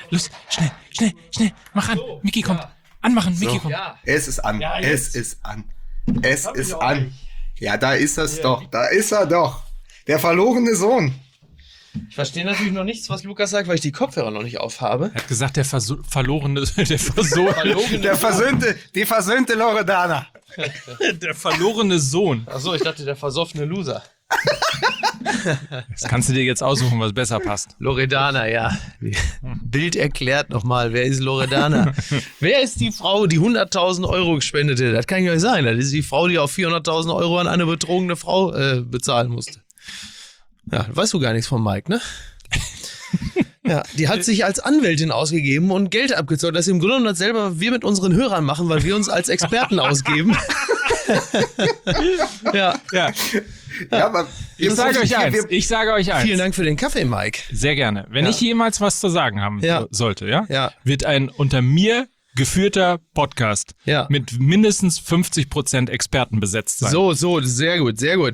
Los, schnell. Mach an. Micky kommt. Anmachen, Micky kommt. Ja. Es ist an. Ja, es ist an. Ja, da ist es doch. Da ist er doch. Der verlorene Sohn. Ich verstehe natürlich noch nichts, was Lukas sagt, weil ich die Kopfhörer noch nicht aufhabe. Er hat gesagt, die versöhnte Loredana. Der verlorene Sohn. Achso, ich dachte, der versoffene Loser. Das kannst du dir jetzt aussuchen, was besser passt. Loredana, ja. Bild erklärt nochmal, wer ist Loredana? Wer ist die Frau, die 100.000 Euro gespendete? Das kann ja nicht sein. Das ist die Frau, die auch 400.000 Euro an eine betrogene Frau bezahlen musste. Ja, weißt du gar nichts von Mike, ne? Ja, die hat sich als Anwältin ausgegeben und Geld abgezahlt. Das ist im Grunde genommen dasselbe wir mit unseren Hörern machen, weil wir uns als Experten ausgeben. Ja, aber ich sage euch eins. Vielen Dank für den Kaffee, Mike. Sehr gerne. Wenn ich jemals was zu sagen haben sollte, Ja. wird ein unter mir geführter Podcast mit mindestens 50% Experten besetzt sein. So, sehr gut.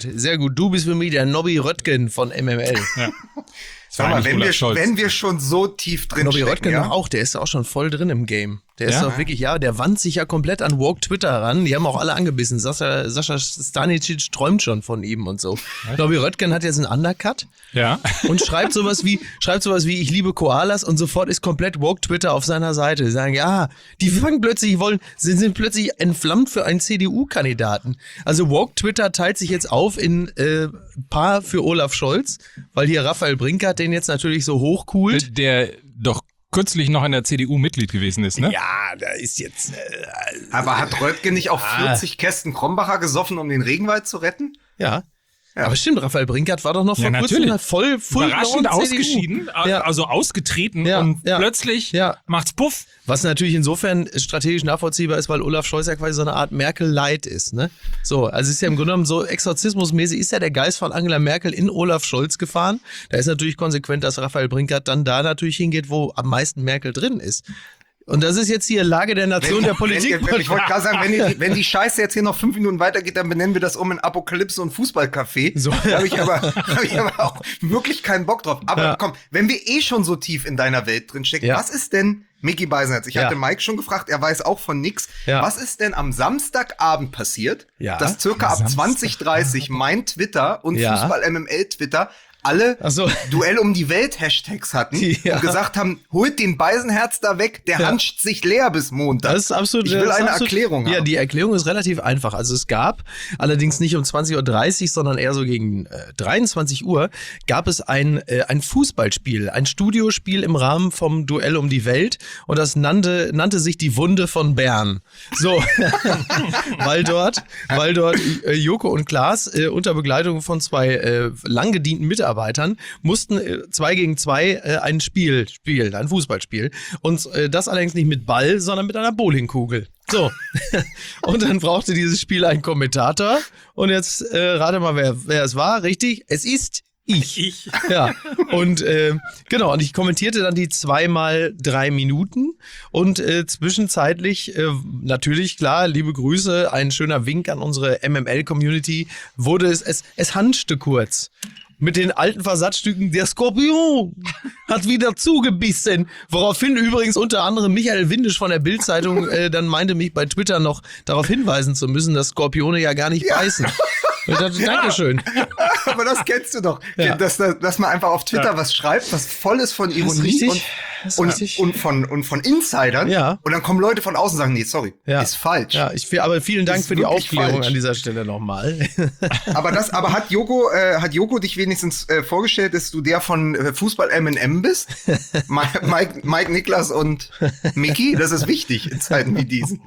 Du bist für mich der Nobby Röttgen von MML. Ja. Sag mal, wenn wir schon so tief drin Nobby stecken, Röttgen doch auch, der ist auch schon voll drin im Game. Der ist Ja? doch wirklich, der wandt sich ja komplett an Woke Twitter ran. Die haben auch alle angebissen. Sascha Stanicic träumt schon von ihm und so. Nobby Röttgen hat jetzt einen Undercut. Ja. Und schreibt sowas wie, ich liebe Koalas und sofort ist komplett Woke Twitter auf seiner Seite. Die sagen, die fangen plötzlich, sind plötzlich entflammt für einen CDU-Kandidaten. Also Woke Twitter teilt sich jetzt auf in Paar für Olaf Scholz, weil hier Raphael Brinkert den jetzt natürlich so hochcoolt. Der doch kürzlich noch in der CDU Mitglied gewesen ist, ne? Ja, da ist jetzt... aber hat Röttgen nicht auch 40 Kästen Krombacher gesoffen, um den Regenwald zu retten? Ja. Aber stimmt, Raphael Brinkert war doch noch vor kurzem voll überraschend ausgeschieden, also ausgetreten und plötzlich macht's Puff. Was natürlich insofern strategisch nachvollziehbar ist, weil Olaf Scholz ja quasi so eine Art Merkel-Light ist, ne? So, also ist ja im Grunde genommen so exorzismusmäßig ist ja der Geist von Angela Merkel in Olaf Scholz gefahren. Da ist natürlich konsequent, dass Raphael Brinkert dann da natürlich hingeht, wo am meisten Merkel drin ist. Und das ist jetzt hier Lage der Nation der Politik. Ich wollte gerade sagen, wenn die Scheiße jetzt hier noch 5 Minuten weitergeht, dann benennen wir das in Apokalypse und Fußballcafé. So. Da habe ich aber auch wirklich keinen Bock drauf. Aber komm, wenn wir schon so tief in deiner Welt drin stecken, was ist denn Micky Beisenherz? Ich hatte Mike schon gefragt, er weiß auch von nix. Ja. Was ist denn am Samstagabend passiert, dass circa ab Samstag. 20:30 mein Twitter und Fußball-MML-Twitter alle Duell um die Welt Hashtags hatten und gesagt haben, holt den Beisenherz da weg, der hanscht sich leer bis Montag. Das ist absolut. Ich will eine Erklärung haben. Ja, die Erklärung ist relativ einfach. Also es gab, allerdings nicht um 20:30 Uhr, sondern eher so gegen 23 Uhr, gab es ein Fußballspiel, ein Studiospiel im Rahmen vom Duell um die Welt und das nannte sich die Wunde von Bern. So, weil dort Joko und Klaas unter Begleitung von zwei lang gedienten Mitarbeitern mussten 2 gegen 2 ein Spiel spielen, ein Fußballspiel. Und das allerdings nicht mit Ball, sondern mit einer Bowlingkugel. So. Und dann brauchte dieses Spiel einen Kommentator. Und jetzt rate mal, wer es war. Richtig, es ist ich. Ja. Und genau, und ich kommentierte dann die 2x3 Minuten und zwischenzeitlich natürlich, klar, liebe Grüße, ein schöner Wink an unsere MML-Community, wurde es hanschte kurz. Mit den alten Versatzstücken, der Skorpion hat wieder zugebissen. Woraufhin übrigens unter anderem Michael Windisch von der Bild-Zeitung dann meinte, mich bei Twitter noch darauf hinweisen zu müssen, dass Skorpione ja gar nicht beißen. Und ich dachte, Dankeschön. Aber das kennst du doch. Ja. Dass man einfach auf Twitter was schreibt, was voll ist von Ironie und von Insidern. Ja. Und dann kommen Leute von außen und sagen, nee, sorry, ist falsch. Ja, aber vielen Dank für die Aufklärung falsch. an dieser Stelle nochmal. Aber hat Joko dich wenigstens vorgestellt, dass du der von Fußball M&M bist? Mike, Niklas und Micky? Das ist wichtig in Zeiten wie diesen.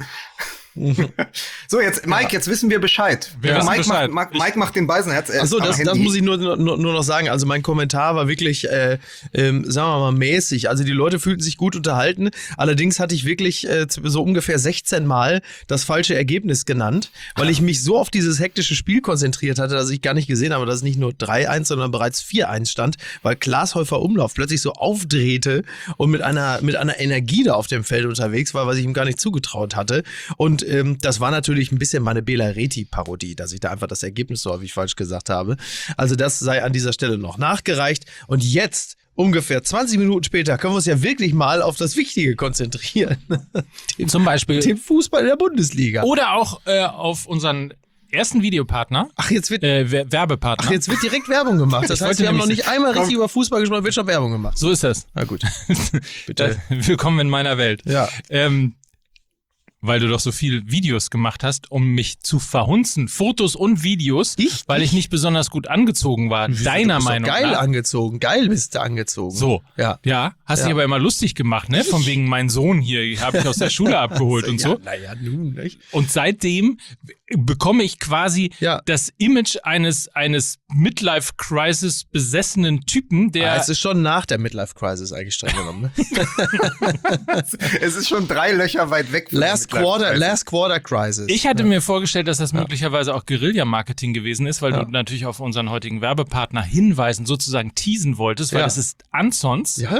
So, jetzt, Mike, jetzt wissen wir Bescheid. Mike macht den Beisenherz. Achso, das muss ich nur noch sagen. Also mein Kommentar war wirklich, sagen wir mal, mäßig. Also die Leute fühlten sich gut unterhalten. Allerdings hatte ich wirklich so ungefähr 16 Mal das falsche Ergebnis genannt, weil ich mich so auf dieses hektische Spiel konzentriert hatte, dass ich gar nicht gesehen habe, dass es nicht nur 3-1, sondern bereits 4-1 stand, weil Klaas Häufer Umlauf plötzlich so aufdrehte und mit einer Energie da auf dem Feld unterwegs war, was ich ihm gar nicht zugetraut hatte. Und das war natürlich ein bisschen meine Bela Reti-Parodie, dass ich da einfach das Ergebnis so häufig falsch gesagt habe. Also das sei an dieser Stelle noch nachgereicht. Und jetzt ungefähr 20 Minuten später können wir uns ja wirklich mal auf das Wichtige konzentrieren. Zum Beispiel den Fußball in der Bundesliga. Oder auch auf unseren ersten Videopartner. Ach, jetzt wird Werbepartner. Ach, jetzt wird direkt Werbung gemacht. Das heißt, wir haben noch nicht einmal richtig über Fußball gesprochen, wird schon Werbung gemacht. So ist das. Na gut. Bitte. Willkommen in meiner Welt. Ja. Weil du doch so viel Videos gemacht hast, um mich zu verhunzen. Fotos und Videos, weil ich nicht besonders gut angezogen war. Deiner Meinung nach. Geil angezogen. Geil bist du angezogen. So. Ja. Hast dich aber immer lustig gemacht, ne? Von wegen, mein Sohn hier, habe ich aus der Schule abgeholt und so. Naja, nun, nicht? Und seitdem bekomme ich quasi das Image eines Midlife-Crisis besessenen Typen, der... Es ist schon nach der Midlife-Crisis eigentlich streng genommen, ne? Es ist schon 3 Löcher weit weg. Last Quarter Crisis. Ich hatte mir vorgestellt, dass das möglicherweise auch Guerilla-Marketing gewesen ist, weil du natürlich auf unseren heutigen Werbepartner hinweisen, sozusagen teasen wolltest, weil es ist Ansons. Ja,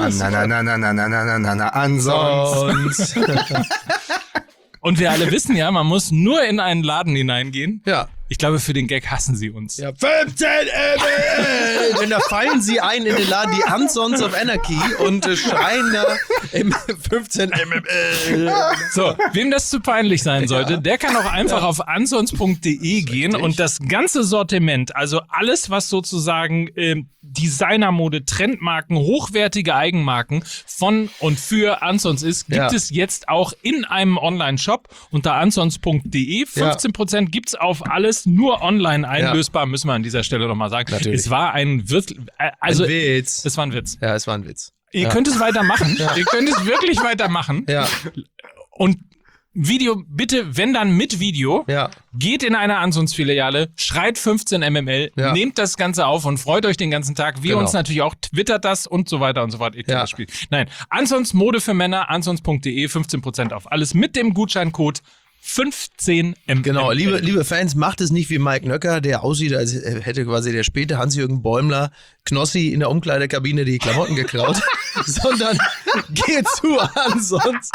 Ansons. Und wir alle wissen ja, man muss nur in einen Laden hineingehen. Ja. Ich glaube, für den Gag hassen sie uns. Ja, 15 ml! Denn da fallen sie ein in den Laden, die Ansons of Anarchy und schreien da im 15 ml. So, wem das zu peinlich sein sollte, der kann auch einfach auf ansons.de gehen und das ganze Sortiment, also alles, was sozusagen Designermode, Trendmarken, hochwertige Eigenmarken von und für Ansons ist, gibt es jetzt auch in einem Online-Shop unter ansons.de. 15% gibt's auf alles, nur online einlösbar, müssen wir an dieser Stelle nochmal sagen. Natürlich. Es war ein Witz. Ein Witz. Es war ein Witz. Ja, es war ein Witz. Ihr könnt es weitermachen. Ihr könnt es wirklich weitermachen. Ja. Und Video, bitte, wenn dann mit Video, geht in eine Ansons-Filiale, schreit 15 mml, nehmt das Ganze auf und freut euch den ganzen Tag. Wir uns natürlich auch, twittert das und so weiter und so fort. Das Spiel. Nein, Ansons Mode für Männer, ansons.de, 15% auf alles mit dem Gutscheincode 15 mml. Genau, liebe Fans, macht es nicht wie Mike Nöcker, der aussieht, als hätte quasi der späte Hans-Jürgen Bäumler Knossi in der Umkleidekabine die Klamotten geklaut, sondern geht zu Ansons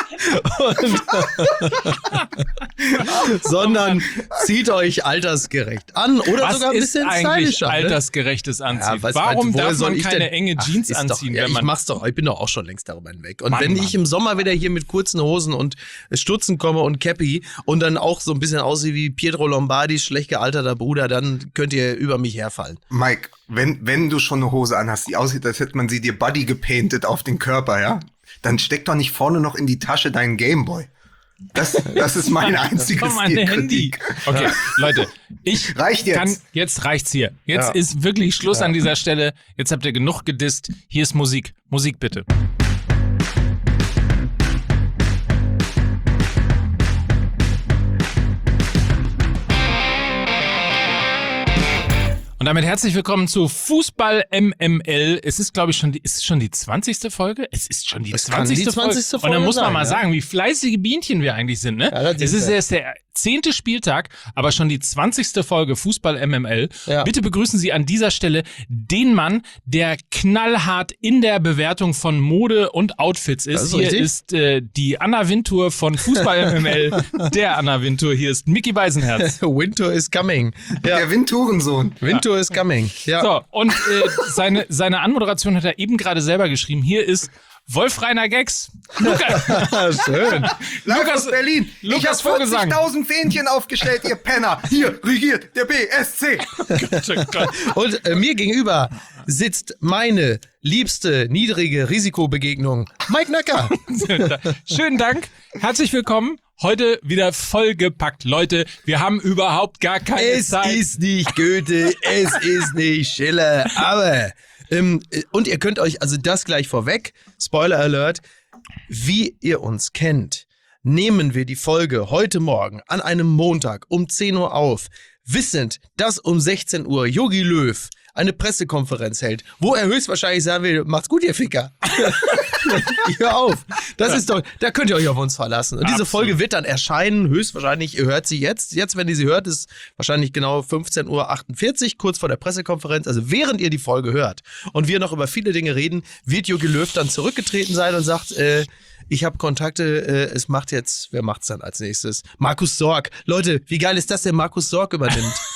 sondern zieht euch altersgerecht an oder sogar ein bisschen stylischer. Altersgerechtes Anziehen? Warum darf man keine enge Jeans anziehen? Ich bin doch auch schon längst darüber hinweg. Und wenn ich im Sommer wieder hier mit kurzen Hosen und Stutzen komme und Cappy und dann auch so ein bisschen aussehe wie Pietro Lombardis schlecht gealterter Bruder, dann könnt ihr über mich herfallen. Mike, wenn du schon eine Hose anhast, die aussieht, als hätte man sie dir Buddy gepainted auf den Körper, ja? Dann steck doch nicht vorne noch in die Tasche deinen Gameboy. Das ist mein einziges Handy. Okay, Leute, reicht jetzt. Jetzt reicht's hier. Jetzt ist wirklich Schluss an dieser Stelle. Jetzt habt ihr genug gedisst. Hier ist Musik. Musik bitte. Und damit herzlich willkommen zu Fußball MML. Es ist, glaube ich, schon die 20. Folge? Es ist schon die 20. Folge. Und dann muss man mal sagen, wie fleißige Bienchen wir eigentlich sind, ne? Ja, es ist erst der 10. Spieltag, aber schon die 20. Folge Fußball MML. Ja. Bitte begrüßen Sie an dieser Stelle den Mann, der knallhart in der Bewertung von Mode und Outfits ist. Hier ist die Anna Wintour von Fußball MML. Der Anna Wintour, hier ist Micky Beisenherz. Wintour is coming. Ja. Der Winturensohn. Wintour is coming. Ja. So, und seine Anmoderation hat er eben gerade selber geschrieben. Hier ist Wolf-Rainer Gags. Schön. Live aus Berlin. Ich habe 40.000 Fähnchen aufgestellt, ihr Penner. Hier regiert der BSC. Und mir gegenüber sitzt meine liebste niedrige Risikobegegnung, Mike Nöcker. Schönen Dank. Herzlich willkommen. Heute wieder vollgepackt. Leute, wir haben überhaupt gar keine Zeit. Es ist nicht Goethe, es ist nicht Schiller, aber... und ihr könnt euch, also das gleich vorweg, Spoiler Alert, wie ihr uns kennt, nehmen wir die Folge heute Morgen an einem Montag um 10 Uhr auf, wissend, dass um 16 Uhr Jogi Löw eine Pressekonferenz hält, wo er höchstwahrscheinlich sagen will, macht's gut, ihr Ficker. Hör auf. Das ist doch, da könnt ihr euch auf uns verlassen. Und diese Folge wird dann erscheinen, höchstwahrscheinlich, ihr hört sie jetzt. Jetzt, wenn ihr sie hört, ist wahrscheinlich genau 15:48 Uhr, kurz vor der Pressekonferenz. Also während ihr die Folge hört und wir noch über viele Dinge reden, wird Jogi Löw dann zurückgetreten sein und sagt, ich habe Kontakte, wer macht's dann als nächstes? Markus Sorg. Leute, wie geil ist das, der Markus Sorg übernimmt?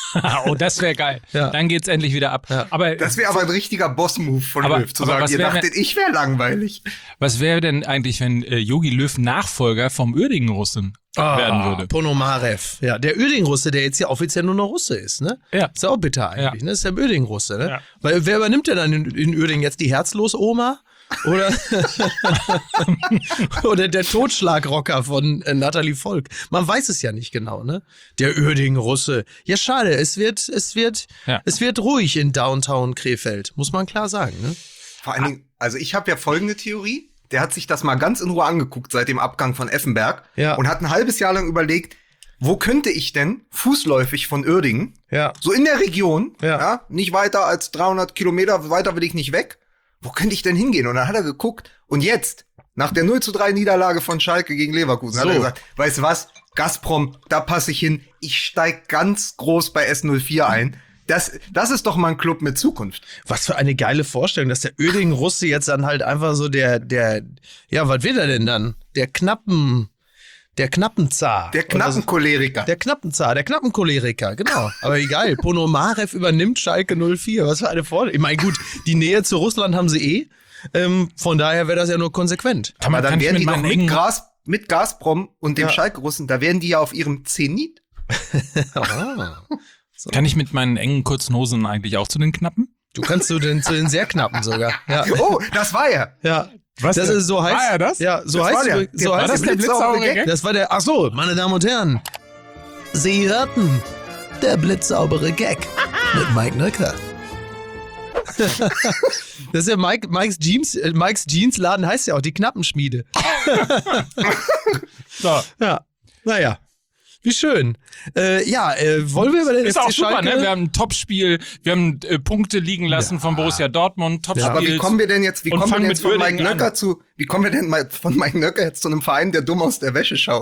Oh, das wäre geil. Ja. Dann geht's endlich wieder ab. Ja. Aber das wäre aber ein richtiger Boss-Move von Löw, zu sagen, ihr dachtet, ich wäre langweilig. Was wäre denn eigentlich, wenn Jogi Löw Nachfolger vom Uerdingen-Russen werden würde? Ponomarev. Ja, der Uerdingen-Russe, der jetzt ja offiziell nur noch Russe ist, ne? Ja. Ist ja auch bitter eigentlich, ne? Ist der Uerdingen-Russe, ne? Ja. Weil wer übernimmt denn dann in Uerdingen jetzt die Herzlos-Oma? Oder der Totschlagrocker von Natalie Volk. Man weiß es ja nicht genau, ne? Der Uerdingen-Russe. Ja, schade. Es wird ruhig in Downtown Krefeld, muss man klar sagen, ne? Vor allen Dingen, also ich habe ja folgende Theorie. Der hat sich das mal ganz in Ruhe angeguckt seit dem Abgang von Effenberg und hat ein halbes Jahr lang überlegt, wo könnte ich denn fußläufig von Uerdingen, so in der Region, nicht weiter als 300 Kilometer, weiter will ich nicht weg, wo könnte ich denn hingehen? Und dann hat er geguckt und jetzt, nach der 0:3 Niederlage von Schalke gegen Leverkusen, hat er gesagt, weißt du was, Gazprom, da passe ich hin, ich steig ganz groß bei S04 ein. Das ist doch mal ein Club mit Zukunft. Was für eine geile Vorstellung, dass der Uerdingen-Russe jetzt dann halt einfach so was wird er denn dann? Der Knappenzar. Der Knappenkoleriker. Der Knappenzar, der Knappenkoleriker, genau. Aber egal, Ponomarev übernimmt Schalke 04. Was für eine Vorstellung. Ich meine, gut, die Nähe zu Russland haben sie von daher wäre das ja nur konsequent. Aber dann wären die doch mit Gazprom und dem Schalke-Russen, da wären die ja auf ihrem Zenit. So. Kann ich mit meinen engen kurzen Hosen eigentlich auch zu den Knappen? Du kannst zu den sehr Knappen sogar. Ja. Oh, das war er. Ja. Was das ist so heißt. War er das? Ja, so heißt es. War das der blitzsaubere Gag? Das war der. Ach so, meine Damen und Herren. Sie hörten der blitzsaubere Gag mit Mike Nöcker. Das ist ja Mikes Jeans Laden heißt ja auch die Knappenschmiede. So. Ja. Naja. Wie schön. Wollen wir über den FC Schalke? Ist auch super, ne? Wir haben ein Topspiel, wir haben Punkte liegen lassen von Borussia Dortmund, Topspiel. Aber wie kommen wir denn jetzt von Mike Nöcker jetzt zu einem Verein, der dumm aus der Wäsche schaut?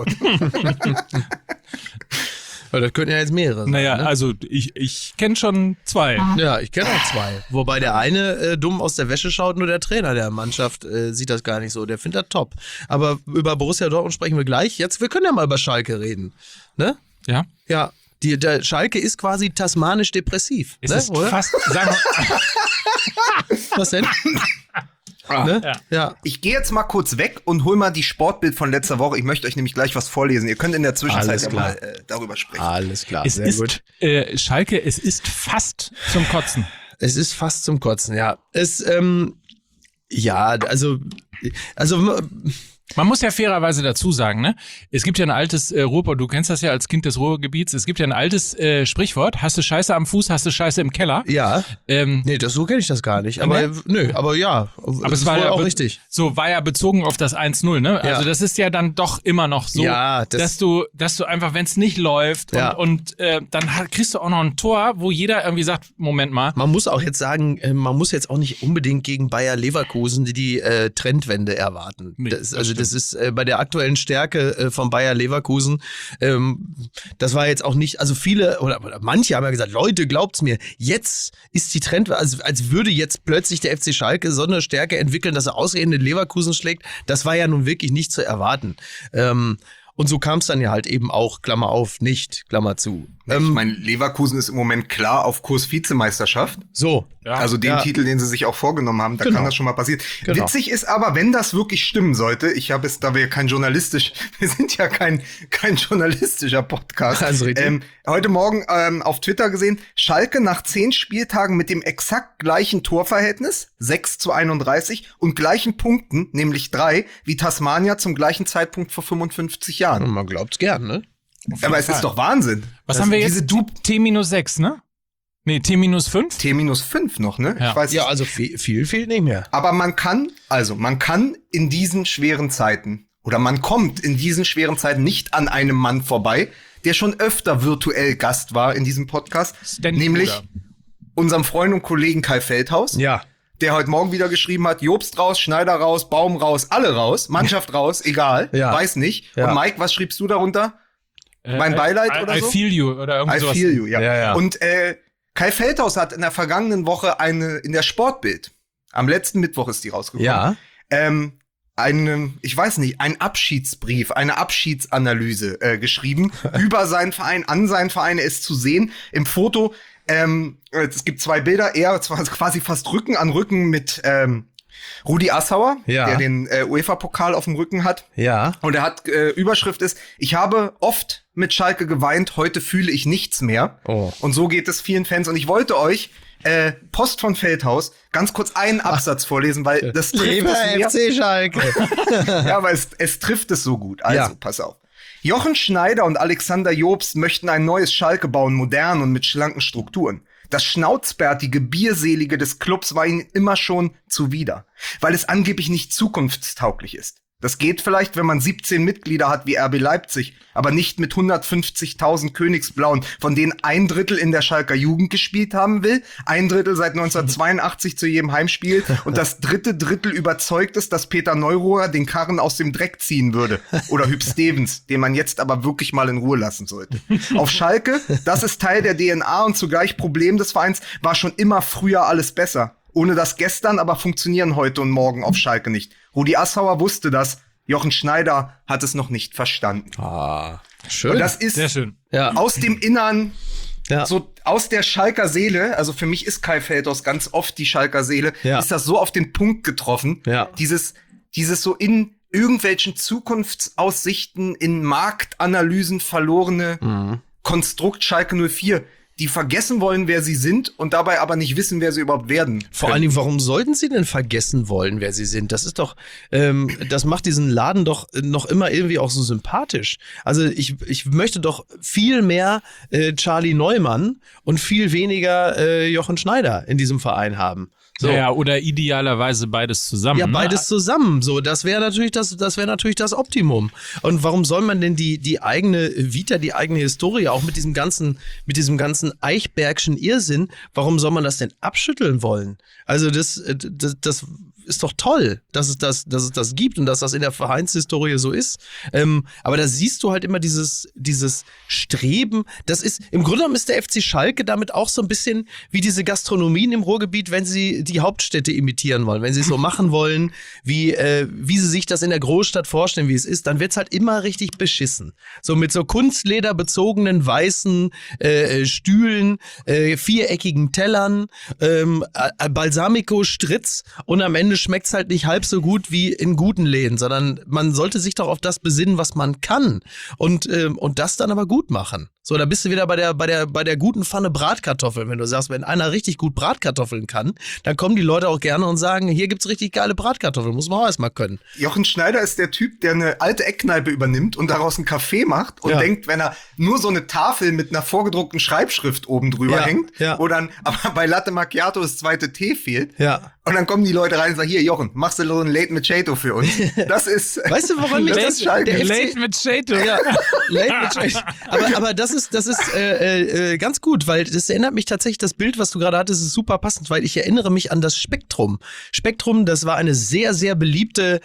Weil das könnten ja jetzt mehrere sein. Naja, ne? Also ich kenne schon 2. Ja, ich kenne auch 2. Wobei der eine dumm aus der Wäsche schaut, nur der Trainer der Mannschaft sieht das gar nicht so. Der findet das top. Aber über Borussia Dortmund sprechen wir gleich. Jetzt, wir können ja mal über Schalke reden. Ne? Ja? Ja. Der Schalke ist quasi tasmanisch depressiv. Ist es fast, sagen wir, was denn? Ne? Ja. Ich gehe jetzt mal kurz weg und hol mal die Sportbild von letzter Woche. Ich möchte euch nämlich gleich was vorlesen. Ihr könnt in der Zwischenzeit ja mal darüber sprechen. Alles klar, sehr gut. Schalke, es ist fast zum Kotzen. Es ist fast zum Kotzen, ja. Man muss ja fairerweise dazu sagen, ne? Es gibt ja ein altes Ruhrpott, du kennst das ja als Kind des Ruhrgebiets, es gibt ja ein altes Sprichwort, hast du Scheiße am Fuß, hast du Scheiße im Keller. Ja, so kenne ich das gar nicht, aber ja. Aber es war ja auch richtig. So, war ja bezogen auf das 1-0, ne? Also das ist ja dann doch immer noch so, dass du einfach, wenn es nicht läuft und dann kriegst du auch noch ein Tor, wo jeder irgendwie sagt, Moment mal. Man muss auch jetzt sagen, man muss jetzt auch nicht unbedingt gegen Bayer Leverkusen die Trendwende erwarten. Das ist bei der aktuellen Stärke von Bayer Leverkusen, das war jetzt auch nicht, also viele oder manche haben ja gesagt, Leute, glaubt's mir, jetzt ist die Trend, also als würde jetzt plötzlich der FC Schalke so eine Stärke entwickeln, dass er ausgerechnet den Leverkusen schlägt. Das war ja nun wirklich nicht zu erwarten. Und so kam es dann ja halt eben auch, Klammer auf, nicht, Klammer zu. Ich meine, Leverkusen ist im Moment klar auf Kurs Vizemeisterschaft. So. Ja. Also den Titel, den sie sich auch vorgenommen haben, da kann das schon mal passieren. Genau. Witzig ist aber, wenn das wirklich stimmen sollte, da wir wir sind ja kein journalistischer Podcast. Also heute Morgen auf Twitter gesehen, Schalke nach 10 Spieltagen mit dem exakt gleichen Torverhältnis, 6:31 und gleichen Punkten, nämlich 3, wie Tasmania zum gleichen Zeitpunkt vor 55 Jahren. Und man glaubt's gern, ne? Aber es ist doch Wahnsinn. Was haben wir jetzt? T-6, ne? Nee, T-5? T-5 noch, ne? Ja. Ich weiß ja, also viel fehlt nicht mehr. Aber man kann in diesen schweren Zeiten man kommt in diesen schweren Zeiten nicht an einem Mann vorbei, der schon öfter virtuell Gast war in diesem Podcast, nämlich unserem Freund und Kollegen Kai Feldhaus. Ja. Der heute Morgen wieder geschrieben hat, Jobst raus, Schneider raus, Baum raus, alle raus, Mannschaft raus, egal, weiß nicht. Ja. Und Mike, was schriebst du darunter? Mein Beileid oder so? I feel you oder irgendwas. I feel you, ja. Und Kai Feldhaus hat in der vergangenen Woche in der Sportbild, am letzten Mittwoch ist die rausgekommen, einen Abschiedsbrief, eine Abschiedsanalyse geschrieben über seinen Verein, an seinen Verein. Er ist zu sehen im Foto. Es gibt 2 Bilder, er zwar quasi fast Rücken an Rücken mit Rudi Assauer, der den UEFA-Pokal auf dem Rücken hat. Ja. Und er hat, Überschrift ist, ich habe oft mit Schalke geweint, heute fühle ich nichts mehr. Oh. Und so geht es vielen Fans. Und ich wollte euch Post von Feldhaus ganz kurz einen Absatz vorlesen, weil das trifft es FC Schalke. ja, aber es trifft es so gut. Also, pass auf. Jochen Schneider und Alexander Jobst möchten ein neues Schalke bauen, modern und mit schlanken Strukturen. Das schnauzbärtige, bierselige des Clubs war ihnen immer schon zuwider, weil es angeblich nicht zukunftstauglich ist. Das geht vielleicht, wenn man 17 Mitglieder hat wie RB Leipzig, aber nicht mit 150.000 Königsblauen, von denen 1/3 in der Schalker Jugend gespielt haben will, 1/3 seit 1982 zu jedem Heimspiel und das dritte Drittel überzeugt ist, dass Peter Neururer den Karren aus dem Dreck ziehen würde. Oder Hüb Stevens, den man jetzt aber wirklich mal in Ruhe lassen sollte. Auf Schalke, das ist Teil der DNA und zugleich Problem des Vereins, war schon immer früher alles besser. Ohne das gestern, aber funktionieren heute und morgen auf Schalke nicht. Rudi Assauer wusste das. Jochen Schneider hat es noch nicht verstanden. Ah, schön. Und das ist sehr schön. Aus dem Innern, so aus der Schalker Seele, also für mich ist Kai Feldhaus ganz oft die Schalker Seele, ist das so auf den Punkt getroffen. Ja. Dieses so in irgendwelchen Zukunftsaussichten, in Marktanalysen verlorene Konstrukt Schalke 04, die vergessen wollen, wer sie sind und dabei aber nicht wissen, wer sie überhaupt werden. Vor allen Dingen, warum sollten sie denn vergessen wollen, wer sie sind? Das ist doch, das macht diesen Laden doch noch immer irgendwie auch so sympathisch. Also ich möchte doch viel mehr Charlie Neumann und viel weniger Jochen Schneider in diesem Verein haben. So. Ja, oder idealerweise beides zusammen. Ja, beides zusammen. So, das wäre natürlich das Optimum. Und warum soll man denn die eigene Vita, die eigene Historie, auch mit diesem ganzen Eichbergschen Irrsinn, warum soll man das denn abschütteln wollen? Also das ist doch toll, dass es das gibt und dass das in der Vereinshistorie so ist. Aber da siehst du halt immer dieses Streben. Das ist, im Grunde genommen ist der FC Schalke damit auch so ein bisschen wie diese Gastronomien im Ruhrgebiet, wenn sie die Hauptstädte imitieren wollen, wenn sie es so machen wollen, wie sie sich das in der Großstadt vorstellen, wie es ist, dann wird's halt immer richtig beschissen. So mit so kunstlederbezogenen weißen Stühlen, viereckigen Tellern, Balsamico-Stritz und am Ende schmeckt's halt nicht halb so gut wie in guten Läden, sondern man sollte sich doch auf das besinnen, was man kann und das dann aber gut machen. So, da bist du wieder bei der guten Pfanne Bratkartoffeln. Wenn du sagst, wenn einer richtig gut Bratkartoffeln kann, dann kommen die Leute auch gerne und sagen, hier gibt's richtig geile Bratkartoffeln, muss man auch erstmal können. Jochen Schneider ist der Typ, der eine alte Eckkneipe übernimmt und daraus einen Café macht und denkt, wenn er nur so eine Tafel mit einer vorgedruckten Schreibschrift oben drüber hängt, wo dann aber bei Latte Macchiato das zweite T fehlt. Ja. Und dann kommen die Leute rein und sagen, hier, Jochen, machst du so ein Late Machado für uns? Das ist, weißt du, woran mich das Late Machado. Ja, Late Machado. Aber das ist ganz gut, weil das erinnert mich tatsächlich, das Bild, was du gerade hattest, ist super passend, weil ich erinnere mich an das Spektrum. Spektrum, das war eine sehr, sehr beliebte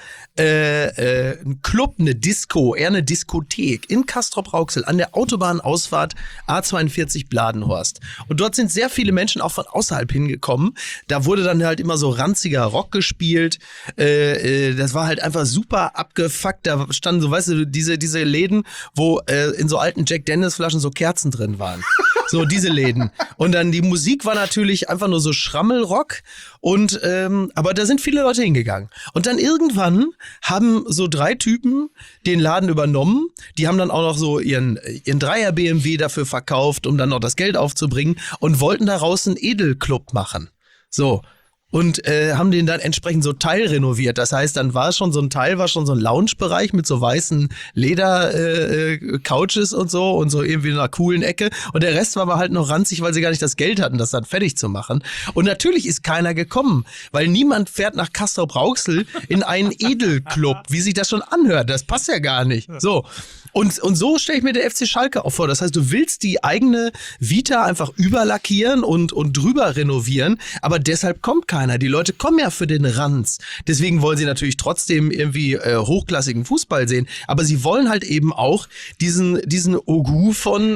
ein Club, eine Disco, eher eine Diskothek in Castrop-Rauxel an der Autobahnausfahrt A42 Bladenhorst. Und dort sind sehr viele Menschen auch von außerhalb hingekommen. Da wurde dann halt immer so ranziger Rock gespielt. Das war halt einfach super abgefuckt. Da standen so, weißt du, diese Läden, wo in so alten Jack Daniels Flaschen so Kerzen drin waren. So, diese Läden. Und dann die Musik war natürlich einfach nur so Schrammelrock. Und aber da sind viele Leute hingegangen. Und dann irgendwann haben so 3 Typen den Laden übernommen. Die haben dann auch noch so ihren Dreier BMW dafür verkauft, um dann noch das Geld aufzubringen und wollten daraus einen Edelclub machen. So. Und haben den dann entsprechend so teilrenoviert. Das heißt, dann war schon so ein Lounge-Bereich mit so weißen Leder-Couches und so irgendwie in einer coolen Ecke. Und der Rest war aber halt noch ranzig, weil sie gar nicht das Geld hatten, das dann fertig zu machen. Und natürlich ist keiner gekommen, weil niemand fährt nach Castrop-Rauxel in einen Edelclub, wie sich das schon anhört. Das passt ja gar nicht. So. Und so stelle ich mir der FC Schalke auch vor. Das heißt, du willst die eigene Vita einfach überlackieren und drüber renovieren, aber deshalb kommt keiner. Die Leute kommen ja für den Ranz. Deswegen wollen sie natürlich trotzdem irgendwie hochklassigen Fußball sehen, aber sie wollen halt eben auch diesen Ogu von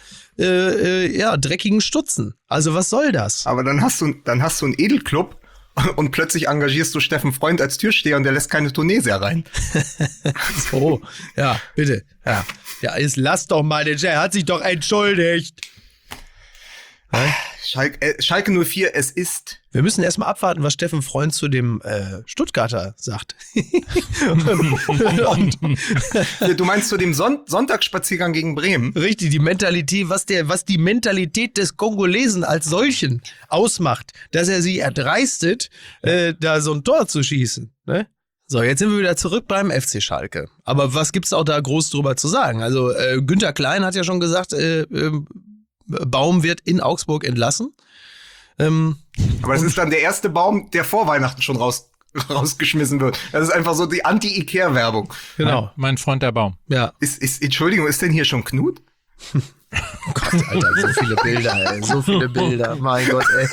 dreckigen Stutzen. Also was soll das? Aber dann hast du einen Edelclub und plötzlich engagierst du Steffen Freund als Türsteher und der lässt keine Tunesier rein. So, ja, bitte. Ja, jetzt lass doch mal den Chef, er hat sich doch entschuldigt. Schalke 04, es ist... Wir müssen erstmal abwarten, was Steffen Freund zu dem Stuttgarter sagt. Du meinst zu dem Sonntagsspaziergang gegen Bremen? Richtig, die Mentalität, was die Mentalität des Kongolesen als solchen ausmacht, dass er sie erdreistet, da so ein Tor zu schießen. Ne? So, jetzt sind wir wieder zurück beim FC Schalke. Aber was gibt's auch da groß drüber zu sagen? Also Günther Klein hat ja schon gesagt, Baum wird in Augsburg entlassen. Aber es ist dann der erste Baum, der vor Weihnachten schon rausgeschmissen wird. Das ist einfach so die Anti-Ikea-Werbung. Genau. Mein Freund der Baum. Ja. Entschuldigung, ist denn hier schon Knut? Oh Gott, Alter, so viele Bilder, ey. So viele Bilder. Mein Gott, ey.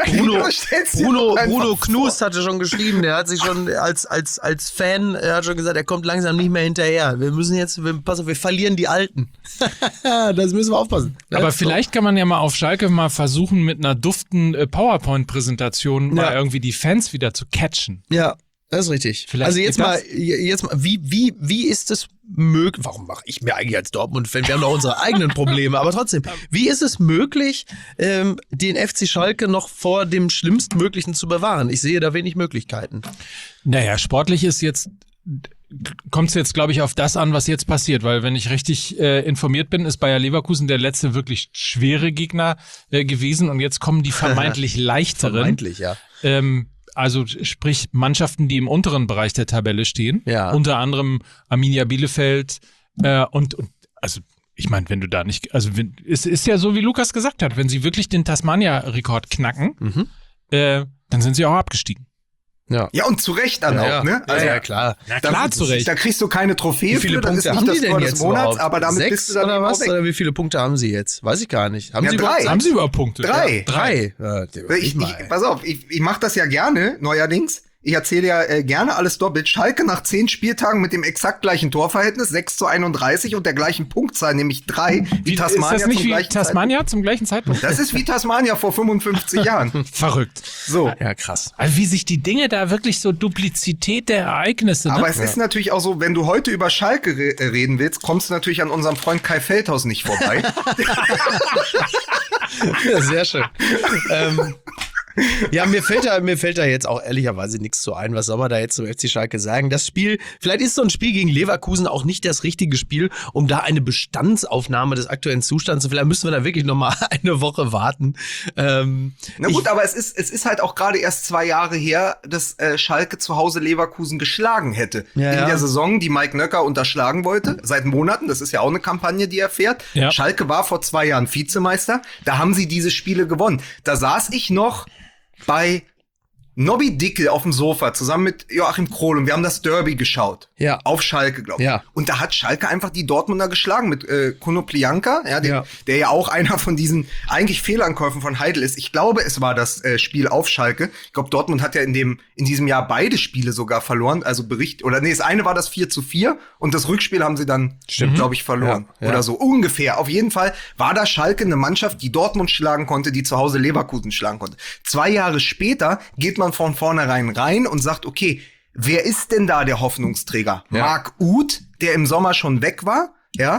Bruno Knust hatte schon geschrieben, der hat sich schon als Fan, er hat schon gesagt, er kommt langsam nicht mehr hinterher. Wir müssen jetzt, pass auf, wir verlieren die Alten. Das müssen wir aufpassen. Aber vielleicht kann man ja mal auf Schalke mal versuchen, mit einer duften PowerPoint-Präsentation mal irgendwie die Fans wieder zu catchen. Ja. Das ist richtig. Vielleicht also jetzt mal, wie ist es möglich, warum mache ich mir eigentlich als Dortmund-Fan, wir haben doch unsere eigenen Probleme, aber trotzdem, wie ist es möglich, den FC Schalke noch vor dem Schlimmstmöglichen zu bewahren? Ich sehe da wenig Möglichkeiten. Naja, sportlich ist jetzt, kommt es jetzt, glaube ich, auf das an, was jetzt passiert, weil wenn ich richtig informiert bin, ist Bayer Leverkusen der letzte wirklich schwere Gegner gewesen und jetzt kommen die vermeintlich leichteren. Vermeintlich, ja. Also sprich Mannschaften, die im unteren Bereich der Tabelle stehen, unter anderem Arminia Bielefeld und also ich meine, wenn du da nicht, also es ist ja so, wie Lukas gesagt hat, wenn sie wirklich den Tasmania-Rekord knacken, dann sind sie auch abgestiegen. Ja, und zu Recht dann auch, ne? Also, ja, klar. Na klar, zu Recht. Da kriegst du keine Trophäe für, das ist nicht das Tor des Monats, aber damit 6 bist du dann oder was? weg. Oder wie viele Punkte haben sie jetzt? Weiß ich gar nicht. Haben sie 3. Haben sie überhaupt Punkte? 3. 3. Ja, Pass auf, ich mache das ja gerne, neuerdings. Ich erzähle ja gerne alles doppelt. Schalke nach 10 Spieltagen mit dem exakt gleichen Torverhältnis, 6:31 und der gleichen Punktzahl, nämlich 3, wie Tasmania. Ist das nicht wie Tasmania zum gleichen Zeitpunkt? Das ist wie Tasmania vor 55 Jahren. Verrückt. So. Ja, krass. Also wie sich die Dinge da wirklich so Duplizität der Ereignisse. Ne? Aber es ist natürlich auch so, wenn du heute über Schalke reden willst, kommst du natürlich an unserem Freund Kai Feldhaus nicht vorbei. Ja, sehr schön. Ja, mir fällt da jetzt auch ehrlicherweise nichts zu ein. Was soll man da jetzt zum FC Schalke sagen? Das Spiel, vielleicht ist so ein Spiel gegen Leverkusen auch nicht das richtige Spiel, um da eine Bestandsaufnahme des aktuellen Zustands zu. Vielleicht müssen wir da wirklich noch mal eine Woche warten. Na gut, aber es ist halt auch gerade erst 2 Jahre her, dass Schalke zu Hause Leverkusen geschlagen hätte. In der Saison, die Mike Nöcker unterschlagen wollte, seit Monaten. Das ist ja auch eine Kampagne, die er fährt. Ja. Schalke war vor 2 Jahren Vizemeister. Da haben sie diese Spiele gewonnen. Da saß ich noch bei Nobby Dickel auf dem Sofa zusammen mit Joachim Krohl und wir haben das Derby geschaut. Ja. Auf Schalke, glaube ich. Ja. Und da hat Schalke einfach die Dortmunder geschlagen mit Konoplyanka, der ja auch einer von diesen eigentlich Fehlankäufen von Heidel ist. Ich glaube, es war das Spiel auf Schalke. Ich glaube, Dortmund hat ja in diesem Jahr beide Spiele sogar verloren. Also das eine war das 4:4 und das Rückspiel haben sie dann, glaube ich, verloren. Ja. Oder so, ungefähr. Auf jeden Fall war da Schalke eine Mannschaft, die Dortmund schlagen konnte, die zu Hause Leverkusen schlagen konnte. 2 Jahre später geht man von vornherein rein und sagt, okay, wer ist denn da der Hoffnungsträger? Ja. Marc Uth, der im Sommer schon weg war,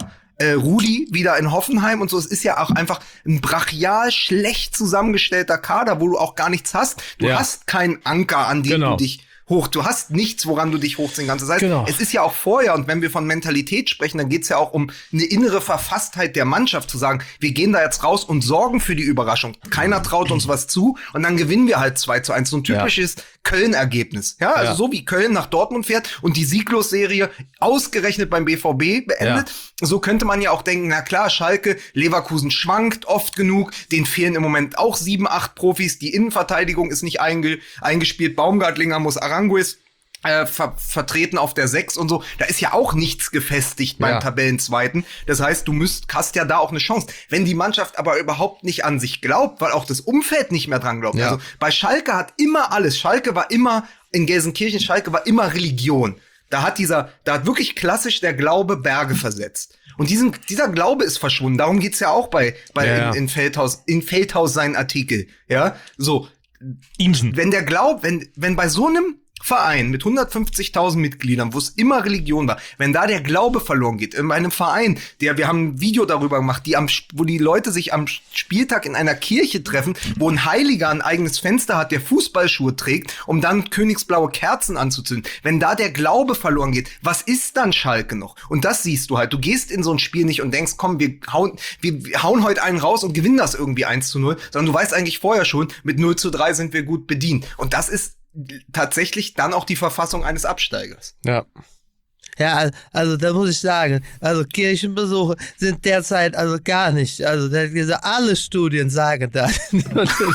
Rudi wieder in Hoffenheim und so. Es ist ja auch einfach ein brachial schlecht zusammengestellter Kader, wo du auch gar nichts hast. Du hast keinen Anker, an dem du dich du hast nichts, woran du dich hochziehen kannst. Das heißt, es ist ja auch vorher, und wenn wir von Mentalität sprechen, dann geht's ja auch um eine innere Verfasstheit der Mannschaft, zu sagen, wir gehen da jetzt raus und sorgen für die Überraschung. Keiner traut uns was zu und dann gewinnen wir halt 2:1. So ein typisches Köln-Ergebnis. Ja, also so wie Köln nach Dortmund fährt und die Sieglos-Serie ausgerechnet beim BVB beendet. Ja. So könnte man ja auch denken, na klar, Schalke, Leverkusen schwankt oft genug, denen fehlen im Moment auch 7, 8 Profis, die Innenverteidigung ist nicht eingespielt, Baumgartlinger muss Aranguiz vertreten auf der 6 und so. Da ist ja auch nichts gefestigt beim Tabellenzweiten. Das heißt, du hast ja da auch eine Chance. Wenn die Mannschaft aber überhaupt nicht an sich glaubt, weil auch das Umfeld nicht mehr dran glaubt. Ja. Also bei Schalke hat immer alles. Schalke war immer in Gelsenkirchen, Schalke war immer Religion. Da hat wirklich klassisch der Glaube Berge versetzt. Und dieser Glaube ist verschwunden. Darum geht's ja auch in Feldhaus seinen Artikel. Ja, so. wenn der glaubt, wenn bei so einem Verein mit 150.000 Mitgliedern, wo es immer Religion war, wenn da der Glaube verloren geht, in einem Verein, wir haben ein Video darüber gemacht, wo die Leute sich am Spieltag in einer Kirche treffen, wo ein Heiliger ein eigenes Fenster hat, der Fußballschuhe trägt, um dann königsblaue Kerzen anzuzünden. Wenn da der Glaube verloren geht, was ist dann Schalke noch? Und das siehst du halt. Du gehst in so ein Spiel nicht und denkst, komm, wir hauen heute einen raus und gewinnen das irgendwie 1-0, sondern du weißt eigentlich vorher schon, mit 0-3 sind wir gut bedient. Und das ist tatsächlich dann auch die Verfassung eines Absteigers. Ja. Ja, also da muss ich sagen, also Kirchenbesuche sind derzeit also gar nicht, also alle Studien sagen das. Und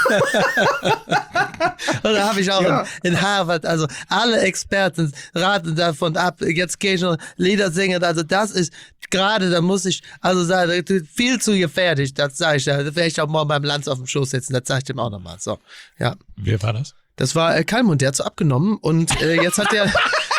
da habe ich auch in Harvard, also alle Experten raten davon ab, jetzt Kirchen Lieder singen, also das ist gerade, da muss ich also sagen, viel zu gefährlich, das sage ich ja, da werde ich auch morgen beim Lanz auf dem Schoß sitzen, das sage ich dem auch nochmal, so, ja. Wer war das? Das war Kalmund, der hat so abgenommen und jetzt hat der,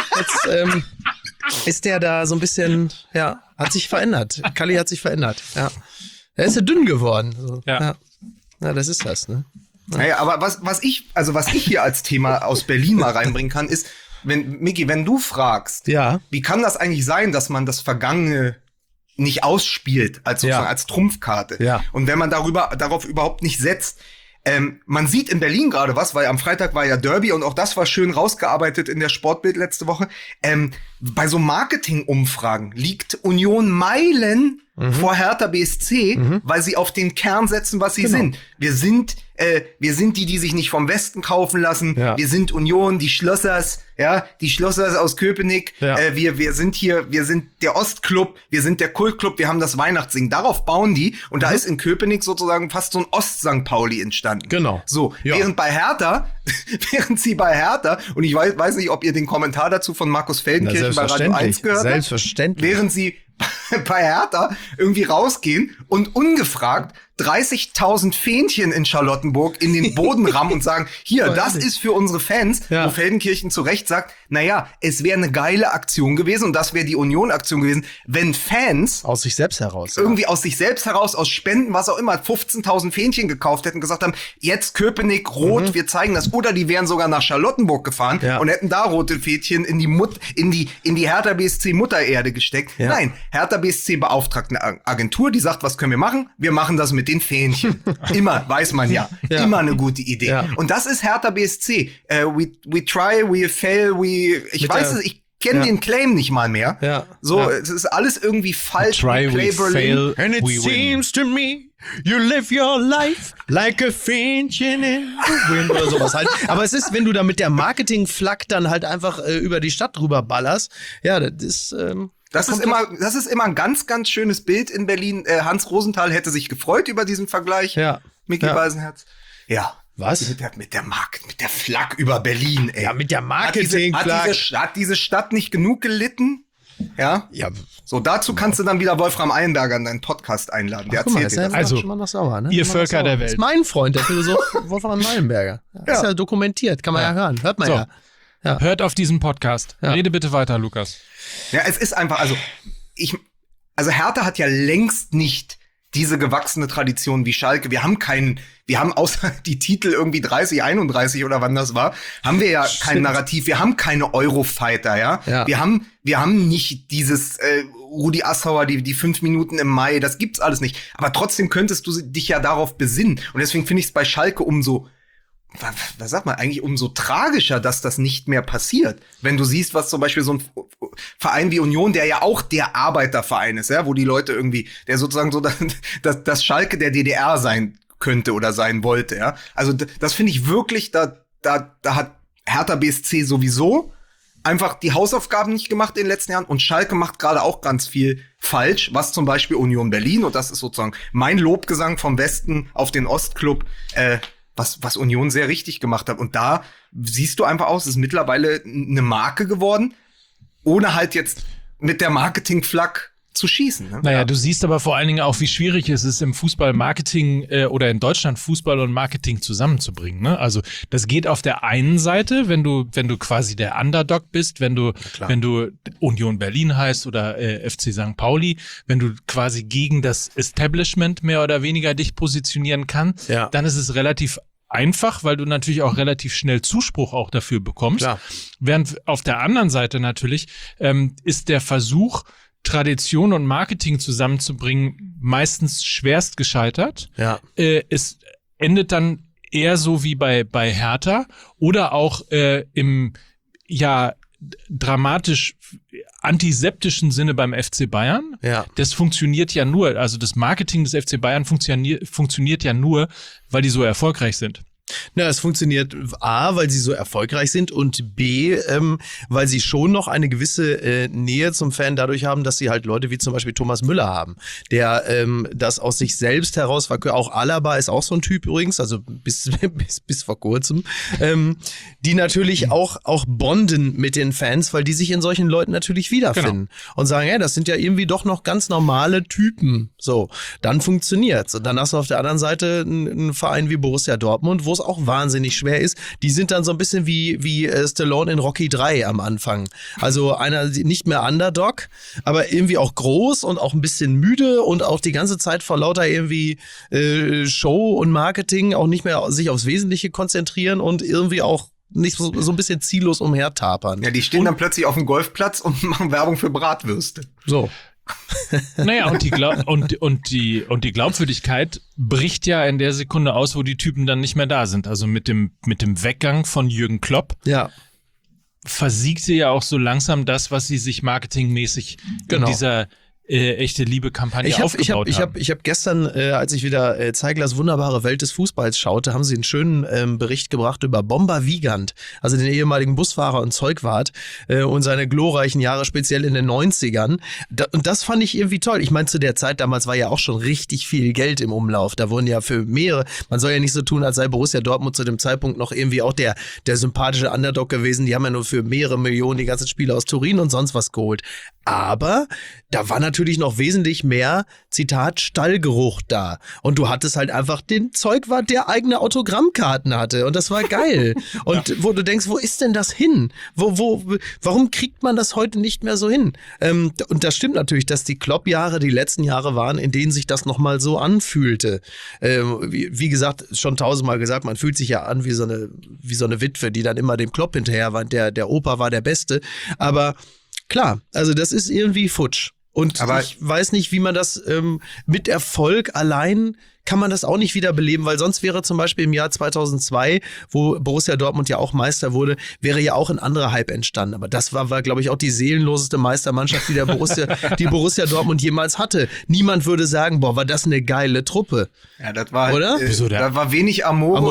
ist der da so ein bisschen, ja, hat sich verändert. Kalli hat sich verändert, ja. Er ist ja dünn geworden. So. Ja, das ist das, ne? Ja. Naja, aber was ich hier als Thema aus Berlin mal reinbringen kann, ist, Micky, wenn du fragst, wie kann das eigentlich sein, dass man das Vergangene nicht ausspielt, als sozusagen als Trumpfkarte? Ja. Und wenn man darauf überhaupt nicht setzt, man sieht in Berlin gerade was, weil am Freitag war ja Derby und auch das war schön rausgearbeitet in der Sportbild letzte Woche. Bei so Marketing-Umfragen liegt Union Meilen vor Hertha BSC, weil sie auf den Kern setzen, was sie sind. Wir sind die sich nicht vom Westen kaufen lassen. Ja. Wir sind Union, die Schlossers aus Köpenick. Ja. Wir sind der Ostclub, wir sind der Kultclub, wir haben das Weihnachtssingen. Darauf bauen die und da ist in Köpenick sozusagen fast so ein Ost-St. Pauli entstanden. Genau. So, während sie bei Hertha, und ich weiß nicht, ob ihr den Kommentar dazu von Markus Feldenkirchen bei Radio 1 gehört habt. Selbstverständlich. Während sie bei Hertha irgendwie rausgehen und ungefragt 30.000 Fähnchen in Charlottenburg in den Boden rammen und sagen, hier, das ist für unsere Fans, wo Feldenkirchen zu Recht sagt, naja, es wäre eine geile Aktion gewesen und das wäre die Union-Aktion gewesen, wenn Fans aus sich selbst heraus, irgendwie aus sich selbst heraus, aus Spenden, was auch immer, 15.000 Fähnchen gekauft hätten, gesagt haben, jetzt Köpenick, rot, wir zeigen das, oder die wären sogar nach Charlottenburg gefahren und hätten da rote Fähnchen in die Hertha BSC Muttererde gesteckt. Ja. Nein, Hertha BSC beauftragt eine Agentur, die sagt, was können wir machen? Wir machen das mit den Fähnchen. Immer, weiß man ja. Immer eine gute Idee. Ja. Und das ist Hertha BSC. We try, we fail, ich kenne den Claim nicht mal mehr. Ja. So, es ist alles irgendwie falsch. We try, we fail, and it seems to me you live your life like a Fähnchen in the wind oder sowas halt. Aber es ist, wenn du da mit der Marketing-Flak dann halt einfach über die Stadt drüber ballerst, ja, das ist das ist immer ein ganz, ganz schönes Bild in Berlin. Hans Rosenthal hätte sich gefreut über diesen Vergleich. Ja. Micky Beisenherz. Ja. Was? Mit der Flak über Berlin, ey. Ja, mit der Marketing-Flak. Hat diese Stadt nicht genug gelitten? Ja. So, dazu kannst du dann wieder Wolfram Eilenberger in deinen Podcast einladen. Der erzählt dir das. Also, schon mal noch sauer, ne? Ihr Völker der Welt. Das ist mein Freund, der Philosoph Wolfram Eilenberger. Das ist ja dokumentiert, kann man ja hören. Hört man ja. Hört auf diesen Podcast. Rede bitte weiter, Lukas. Ja, es ist einfach, also Hertha hat ja längst nicht diese gewachsene Tradition wie Schalke. Wir haben außer die Titel irgendwie 30, 31 oder wann das war, haben wir ja kein Narrativ. Wir haben keine Eurofighter, ja. Wir haben nicht dieses Rudi Assauer, die 5 Minuten im Mai, das gibt's alles nicht. Aber trotzdem könntest du dich ja darauf besinnen. Und deswegen finde ich es bei Schalke umso tragischer, dass das nicht mehr passiert. Wenn du siehst, was zum Beispiel so ein Verein wie Union, der ja auch der Arbeiterverein ist, ja, wo die Leute irgendwie, der sozusagen so das Schalke der DDR sein könnte oder sein wollte, ja. Also das finde ich wirklich, da hat Hertha BSC sowieso einfach die Hausaufgaben nicht gemacht in den letzten Jahren und Schalke macht gerade auch ganz viel falsch, was zum Beispiel Union Berlin, und das ist sozusagen mein Lobgesang vom Westen auf den Ostclub, was Union sehr richtig gemacht hat. Und da siehst du einfach aus, es ist mittlerweile eine Marke geworden, ohne halt jetzt mit der Marketing-Flak zu schießen. Ne? Naja, du siehst aber vor allen Dingen auch, wie schwierig es ist, im Fußball Marketing oder in Deutschland Fußball und Marketing zusammenzubringen. Ne? Also das geht auf der einen Seite, wenn du quasi der Underdog bist, wenn du Union Berlin heißt oder FC St. Pauli, wenn du quasi gegen das Establishment mehr oder weniger dich positionieren kannst, dann ist es relativ einfach, weil du natürlich auch relativ schnell Zuspruch auch dafür bekommst. Klar. Während auf der anderen Seite natürlich ist der Versuch, Tradition und Marketing zusammenzubringen, meistens schwerst gescheitert. Ja. Es endet dann eher so wie bei Hertha oder auch im dramatisch antiseptischen Sinne beim FC Bayern. Ja. Das funktioniert ja nur, also das Marketing des FC Bayern funktioniert ja nur, weil die so erfolgreich sind. Na, es funktioniert A, weil sie so erfolgreich sind und B, weil sie schon noch eine gewisse Nähe zum Fan dadurch haben, dass sie halt Leute wie zum Beispiel Thomas Müller haben, der das aus sich selbst heraus verkörpert. Auch Alaba ist auch so ein Typ übrigens, also bis vor kurzem, die natürlich auch bonden mit den Fans, weil die sich in solchen Leuten natürlich wiederfinden und sagen, ja, das sind ja irgendwie doch noch ganz normale Typen. So, dann funktioniert's. Und dann hast du auf der anderen Seite einen Verein wie Borussia Dortmund, wo es auch wahnsinnig schwer ist. Die sind dann so ein bisschen wie Stallone in Rocky 3 am Anfang. Also einer nicht mehr Underdog, aber irgendwie auch groß und auch ein bisschen müde und auch die ganze Zeit vor lauter irgendwie Show und Marketing auch nicht mehr sich aufs Wesentliche konzentrieren und irgendwie auch nicht so ein bisschen ziellos umhertapern. Ja, die stehen dann plötzlich auf dem Golfplatz und machen Werbung für Bratwürste. So. Naja, und die Glaubwürdigkeit bricht ja in der Sekunde aus, wo die Typen dann nicht mehr da sind. Also mit dem Weggang von Jürgen Klopp versiegte ja auch so langsam das, was sie sich marketingmäßig in dieser echte Liebe-Kampagne aufgebaut haben. Ich hab gestern, als ich wieder Zeiglers wunderbare Welt des Fußballs schaute, haben sie einen schönen Bericht gebracht über Bomber Wiegand, also den ehemaligen Busfahrer und Zeugwart und seine glorreichen Jahre, speziell in den 90ern. Und das fand ich irgendwie toll. Ich meine, zu der Zeit damals war ja auch schon richtig viel Geld im Umlauf. Da wurden ja für mehrere, man soll ja nicht so tun, als sei Borussia Dortmund zu dem Zeitpunkt noch irgendwie auch der sympathische Underdog gewesen. Die haben ja nur für mehrere Millionen die ganzen Spiele aus Turin und sonst was geholt. Aber da war natürlich noch wesentlich mehr, Zitat, Stallgeruch da. Und du hattest halt einfach den Zeugwart, der eigene Autogrammkarten hatte. Und das war geil. Und wo du denkst, wo ist denn das hin? Warum kriegt man das heute nicht mehr so hin? Und das stimmt natürlich, dass die Klopp-Jahre die letzten Jahre waren, in denen sich das nochmal so anfühlte. Wie gesagt, schon 1000-mal gesagt, man fühlt sich ja an wie so eine Witwe, die dann immer dem Klopp hinterher war. Der Opa war der Beste. Aber klar, also das ist irgendwie futsch. Und ich weiß nicht, wie man das mit Erfolg allein kann man das auch nicht wiederbeleben, weil sonst wäre zum Beispiel im Jahr 2002, wo Borussia Dortmund ja auch Meister wurde, wäre ja auch ein anderer Hype entstanden. Aber das war glaube ich, auch die seelenloseste Meistermannschaft, die die Borussia Dortmund jemals hatte. Niemand würde sagen, boah, war das eine geile Truppe. Ja, das war, oder? Da war wenig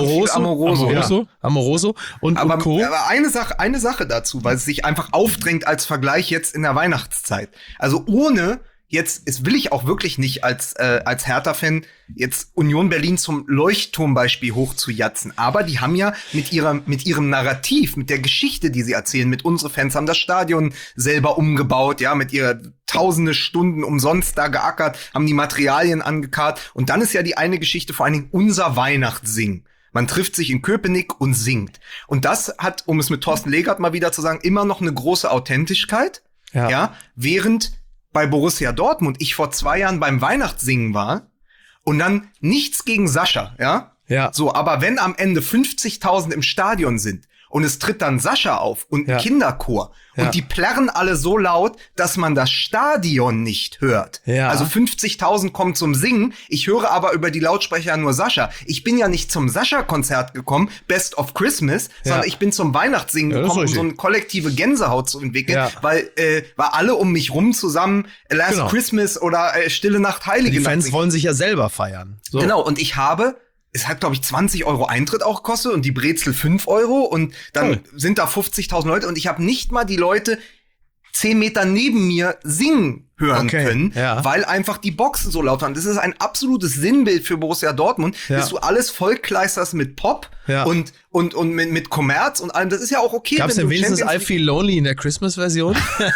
Amoroso. Amoroso und Co. Aber eine Sache dazu, weil es sich einfach aufdrängt als Vergleich jetzt in der Weihnachtszeit. Also ohne jetzt will ich auch wirklich nicht als Hertha-Fan jetzt Union Berlin zum Leuchtturmbeispiel hochzujatzen. Aber die haben ja mit ihrem Narrativ, mit der Geschichte, die sie erzählen, mit unsere Fans haben das Stadion selber umgebaut, ja, mit ihrer tausende Stunden umsonst da geackert, haben die Materialien angekarrt. Und dann ist ja die eine Geschichte vor allen Dingen unser Weihnachtssingen. Man trifft sich in Köpenick und singt. Und das hat, um es mit Thorsten Legert mal wieder zu sagen, immer noch eine große Authentischkeit. Ja, während bei Borussia Dortmund ich vor 2 Jahren beim Weihnachtssingen war und dann nichts gegen Sascha, ja? So, aber wenn am Ende 50.000 im Stadion sind und es tritt dann Sascha auf und ein Kinderchor und die plärren alle so laut, dass man das Stadion nicht hört. Ja. Also 50.000 kommen zum Singen, ich höre aber über die Lautsprecher nur Sascha. Ich bin ja nicht zum Sascha-Konzert gekommen, Best of Christmas, sondern ich bin zum Weihnachtssingen gekommen, um so eine kollektive Gänsehaut zu entwickeln, weil alle um mich rum zusammen Last Christmas oder Stille Nacht, Heilige Nacht. Die Fans wollen sich ja selber feiern. So. Genau, und es hat, glaube ich, 20 € Eintritt auch gekostet und die Brezel 5 € und dann sind da 50.000 Leute und ich habe nicht mal die Leute 10 Meter neben mir singen hören können, weil einfach die Boxen so laut waren. Das ist ein absolutes Sinnbild für Borussia Dortmund, dass du alles vollkleisterst mit Pop und mit Kommerz und allem. Das ist ja auch okay. Gab's denn wenigstens I Feel Lonely in der Christmas-Version?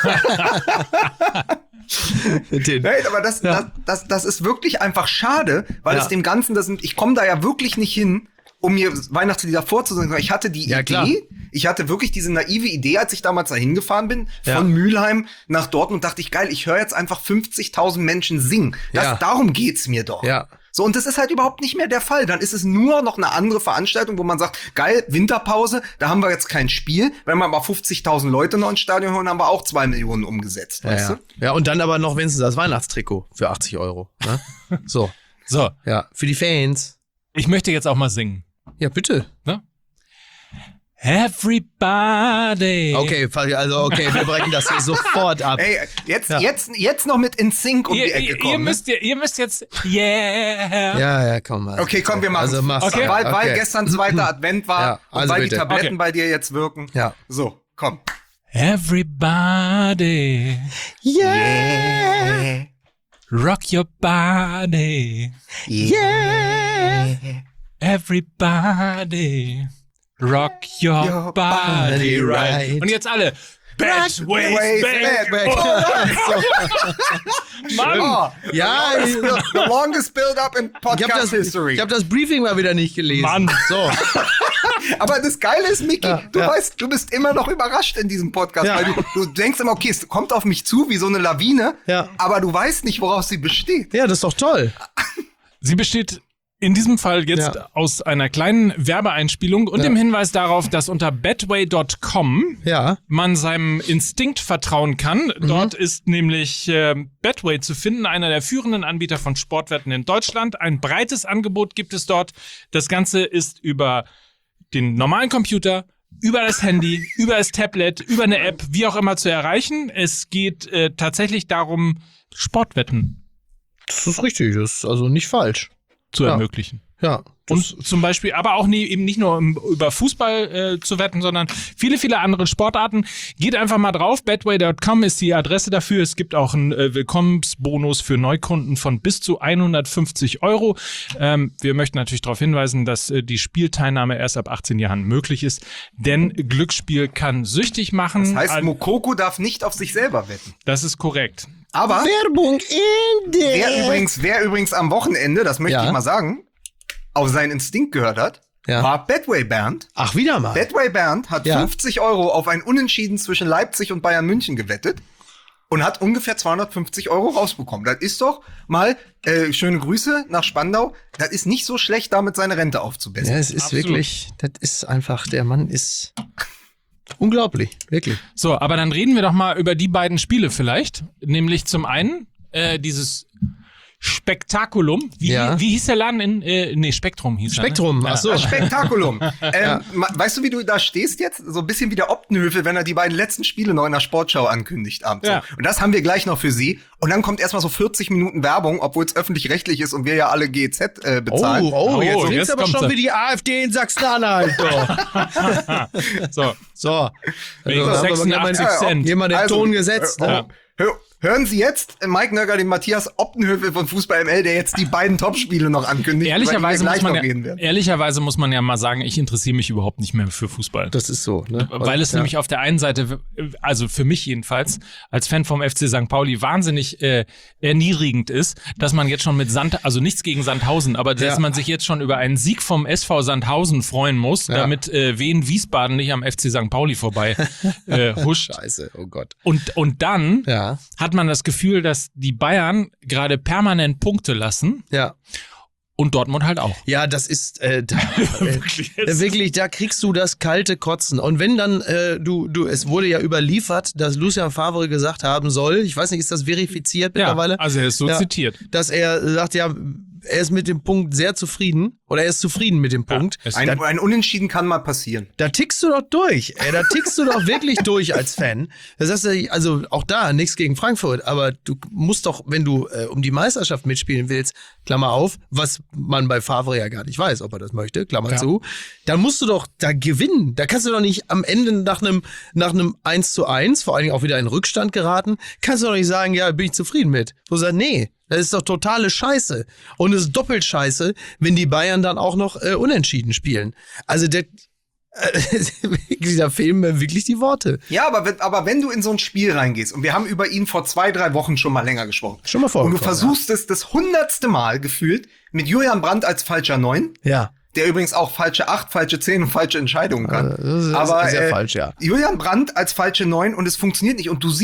Hey, aber das ist wirklich einfach schade, weil es dem Ganzen, ich komme da ja wirklich nicht hin, um mir Weihnachtslieder vorzusingen. Ich hatte die Idee, ich hatte wirklich diese naive Idee, als ich damals da hingefahren bin, von Mülheim nach Dortmund, dachte ich, geil, ich höre jetzt einfach 50.000 Menschen singen. Darum geht's mir doch. Ja. So, und das ist halt überhaupt nicht mehr der Fall. Dann ist es nur noch eine andere Veranstaltung, wo man sagt, geil, Winterpause, da haben wir jetzt kein Spiel. Wenn wir mal 50.000 Leute noch ins Stadion holen, haben wir auch 2 Millionen umgesetzt, weißt du? Ja, und dann aber noch wenigstens das Weihnachtstrikot für 80 €. Ne? So. Ja, für die Fans. Ich möchte jetzt auch mal singen. Ja, bitte. Ne? Everybody. Okay, wir brechen das hier sofort ab. Ey, jetzt noch mit In Sync um die Ecke kommen. Ihr müsst jetzt, yeah. Ja, komm mal. Okay, komm, wir machen es. Also mach's. Okay. Weil gestern 2. Advent war Ja, also und weil bitte. die Tabletten bei dir jetzt wirken. Ja. So, komm. Everybody. Yeah. Rock your body. Yeah. Everybody. Rock your body right. Und jetzt alle. Bad ways back. Mann. Oh, Ja, the longest build-up in Podcast History. Ich habe das Briefing mal wieder nicht gelesen. Mann. So. Aber das Geile ist, Micky, du ja. weißt, du bist immer noch überrascht in diesem Podcast, Ja. weil du denkst immer, okay, es kommt auf mich zu wie so eine Lawine, Ja. aber du weißt nicht, woraus sie besteht. Ja, das ist doch toll. Sie besteht in diesem Fall jetzt aus einer kleinen Werbeeinspielung und dem Hinweis darauf, dass unter betway.com man seinem Instinkt vertrauen kann. Dort ist nämlich Betway zu finden, einer der führenden Anbieter von Sportwetten in Deutschland. Ein breites Angebot gibt es dort. Das Ganze ist über den normalen Computer, über das Handy, über das Tablet, über eine App, wie auch immer zu erreichen. Es geht tatsächlich darum, Sportwetten Das ist richtig, das ist also nicht falsch. zu ermöglichen. Ja. Und zum Beispiel, aber auch eben nicht nur über Fußball zu wetten, sondern viele, viele andere Sportarten. Geht einfach mal drauf. Betway.com ist die Adresse dafür. Es gibt auch einen Willkommensbonus für Neukunden von bis zu 150 €. Wir möchten natürlich darauf hinweisen, dass die Spielteilnahme erst ab 18 Jahren möglich ist, denn Glücksspiel kann süchtig machen. Das heißt, Mokoko darf nicht auf sich selber wetten. Das ist korrekt. Aber Werbung Ende. wer übrigens am Wochenende, das möchte ich mal sagen, auf seinen Instinkt gehört hat, war Betway Bernd. Ach, wieder mal. Betway Bernd hat 50 € auf ein Unentschieden zwischen Leipzig und Bayern München gewettet und hat ungefähr 250 € rausbekommen. Das ist doch mal, schöne Grüße nach Spandau, das ist nicht so schlecht, damit seine Rente aufzubessern. Ja, es ist wirklich, das ist einfach, der Mann ist unglaublich, wirklich. So, aber dann reden wir doch mal über die beiden Spiele vielleicht. Nämlich zum dieses Spektakulum. Wie hieß der Laden in Spektrum hieß Spektrum, er, ne? ach so. Das Spektakulum. Weißt du, wie du da stehst jetzt? So ein bisschen wie der Optenhövel, wenn er die beiden letzten Spiele noch in der Sportschau ankündigt abends. Ja. Und das haben wir gleich noch für Sie. Und dann kommt erstmal so 40 Minuten Werbung, obwohl es öffentlich-rechtlich ist und wir ja alle GEZ bezahlen. Jetzt klingt's aber kommt's schon wie die AfD in Sachsen-Anhalt. So. Wegen Also, 86 Cent. Jemand den Ton gesetzt. Ne? Hören Sie jetzt Mike Nöcker, den Matthias Optenhövel von Fußball ML, der jetzt die beiden Topspiele noch ankündigt. Ehrlicherweise muss man ja mal sagen, ich interessiere mich überhaupt nicht mehr für Fußball. Das ist so, ne? Weil es nämlich auf der einen Seite, also für mich jedenfalls, als Fan vom FC St. Pauli wahnsinnig erniedrigend ist, dass man jetzt schon mit also nichts gegen Sandhausen, aber dass man sich jetzt schon über einen Sieg vom SV Sandhausen freuen muss, damit Wien Wiesbaden nicht am FC St. Pauli vorbei huscht. Scheiße, oh Gott. Und dann hat man das Gefühl, dass die Bayern gerade permanent Punkte lassen. Ja. Und Dortmund halt auch. Ja, das ist wirklich, da kriegst du das kalte Kotzen. Und wenn dann es wurde ja überliefert, dass Lucien Favre gesagt haben soll, ich weiß nicht, ist das verifiziert mittlerweile? Also er ist so zitiert. Dass er sagt, er ist mit dem Punkt sehr zufrieden oder er ist zufrieden mit dem Punkt. Ein Unentschieden kann mal passieren. Da tickst du doch durch. Da tickst du doch wirklich durch als Fan. Das heißt, also auch da nichts gegen Frankfurt, aber du musst doch, wenn du um die Meisterschaft mitspielen willst, Klammer auf, was man bei Favre ja gar nicht weiß, ob er das möchte, Klammer zu, dann musst du doch da gewinnen. Da kannst du doch nicht am Ende nach einem 1:1, vor allen Dingen auch wieder in Rückstand geraten, kannst du doch nicht sagen, ja, bin ich zufrieden mit. Du sagst, nee, das ist doch totale Scheiße. Und es ist doppelt scheiße, wenn die Bayern dann auch noch unentschieden spielen. Also da fehlen mir wirklich die Worte. Ja, aber wenn du in so ein Spiel reingehst, und wir haben über ihn vor 2-3 Wochen schon mal länger gesprochen. Schon mal vorgekommen. Und du versuchst es das 100. Mal gefühlt mit Julian Brandt als falscher 9. Ja. Der übrigens auch falsche 8, falsche 10 und falsche Entscheidungen kann. Das ist aber sehr falsch, ja. Julian Brandt als falsche 9 und es funktioniert nicht. Und du siehst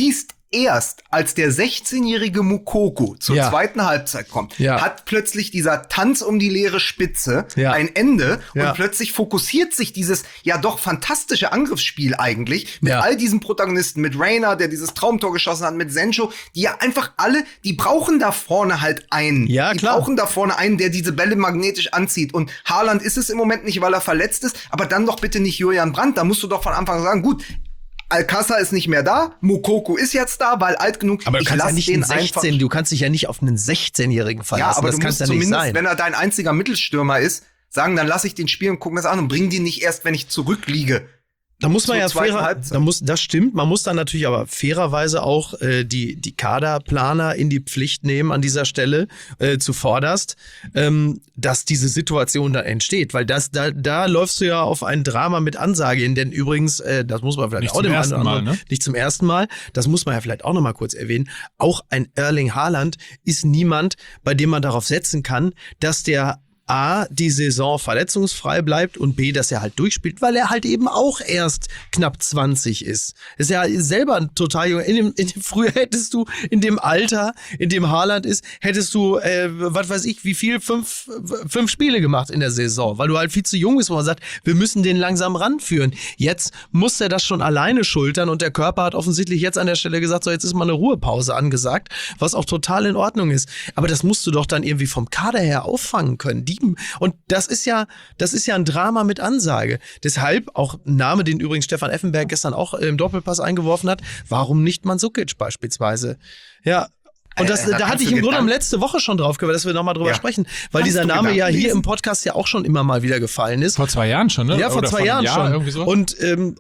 erst als der 16-jährige Moukoko zur zweiten Halbzeit kommt, hat plötzlich dieser Tanz um die leere Spitze ein Ende und plötzlich fokussiert sich dieses ja doch fantastische Angriffsspiel eigentlich mit all diesen Protagonisten, mit Reina, der dieses Traumtor geschossen hat, mit Sancho, die ja einfach alle, die brauchen da vorne halt einen. Ja, die brauchen da vorne einen, der diese Bälle magnetisch anzieht. Und Haaland ist es im Moment nicht, weil er verletzt ist, aber dann doch bitte nicht Julian Brandt. Da musst du doch von Anfang an sagen, gut, Alcázar ist nicht mehr da, Moukoko ist jetzt da, weil alt genug. Aber du kannst ja nicht du kannst dich ja nicht auf einen 16-Jährigen verlassen. Ja, aber das du musst zumindest, wenn er dein einziger Mittelstürmer ist, sagen, dann lass ich den spielen und gucken das an und bring den nicht erst, wenn ich zurückliege. Da muss man das stimmt, man muss dann natürlich aber fairerweise auch die Kaderplaner in die Pflicht nehmen an dieser Stelle zuvorderst, dass diese Situation da entsteht, weil da läufst du ja auf ein Drama mit Ansage hin, denn übrigens, das muss man vielleicht nicht auch dem ersten Mal, ne? Nicht zum ersten Mal, das muss man ja vielleicht auch nochmal kurz erwähnen, auch ein Erling Haaland ist niemand, bei dem man darauf setzen kann, dass der A, die Saison verletzungsfrei bleibt und B, dass er halt durchspielt, weil er halt eben auch erst knapp 20 ist. Ist ja selber ein total junger. Früher hättest du in dem Alter, in dem Haaland ist, hättest du, was weiß ich, wie viel, fünf Spiele gemacht in der Saison, weil du halt viel zu jung bist, wo man sagt, wir müssen den langsam ranführen. Jetzt muss er das schon alleine schultern und der Körper hat offensichtlich jetzt an der Stelle gesagt, so jetzt ist mal eine Ruhepause angesagt, was auch total in Ordnung ist. Aber das musst du doch dann irgendwie vom Kader her auffangen können. Und das ist ja ein Drama mit Ansage. Deshalb auch ein Name, den übrigens Stefan Effenberg gestern auch im Doppelpass eingeworfen hat. Warum nicht Mandzukic beispielsweise? Ja. Und da hatte ich im Grunde genommen letzte Woche schon drauf gehört, dass wir nochmal drüber sprechen, weil dieser Name ja hier im Podcast ja auch schon immer mal wieder gefallen ist. Vor 2 Jahren schon, ne? Ja, vor 2 Jahren schon. Irgendwie so. Und